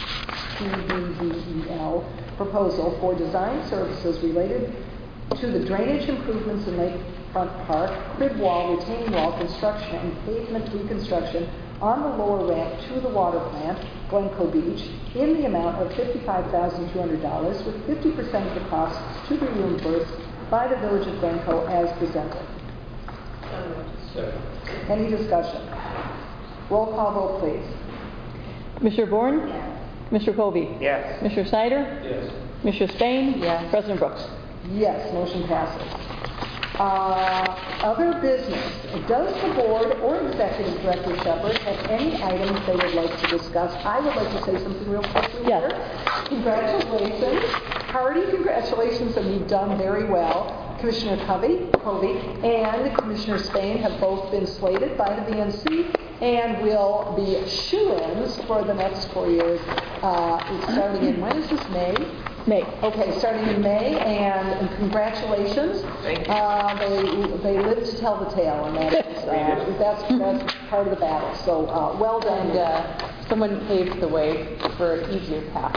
CBDEL, proposal for design services related to the drainage improvements in Lakefront Park, crib wall, retaining wall construction, and pavement reconstruction on the lower ramp to the water plant, Glencoe Beach, in the amount of $55,200, with 50% of the costs to be reimbursed by the Village of Glencoe as presented. So moved. Second. Any discussion? Roll call vote, please. Commissioner Bourne? Yes. Commissioner Colby? Yes. Commissioner Snyder? Yes. Commissioner Spain? Yes. President Brooks? Yes, motion passes. Other business. Does the board or executive director Shepherd have any items they would like to discuss? I would like to say something real quickly Yes. here. Congratulations. Hearty congratulations, and you've done very well. Commissioner Covey and Commissioner Spain have both been slated by the BNC and will be shoo-ins for the next 4 years. Starting in, when is this, May? May. Okay, starting in May, and congratulations. Thank you. They live to tell the tale, and that's part of the battle. So well done. And someone paved the way for an easier path.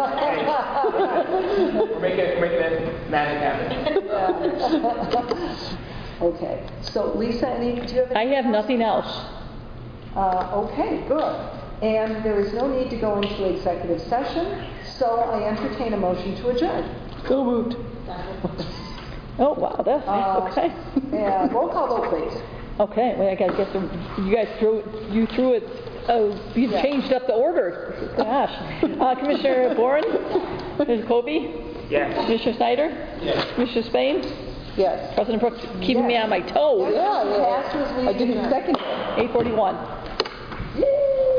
We're making it magic happen. Okay, so Lisa, do you have anything I have else? nothing else. Okay, good. And there is no need to go into executive session, so I entertain a motion to adjourn. So moved. Oh, wow, that's nice. Okay. And roll call vote, please. Okay, well, I gotta get you guys threw it, you changed up the order. Gosh. Commissioner Boren? Commissioner Kobe? Yes. Commissioner Snyder? Yes. Commissioner Spain? Yes. President Brooks keeping me on my toes. Passes, we I didn't adjourn. second it. 8:41.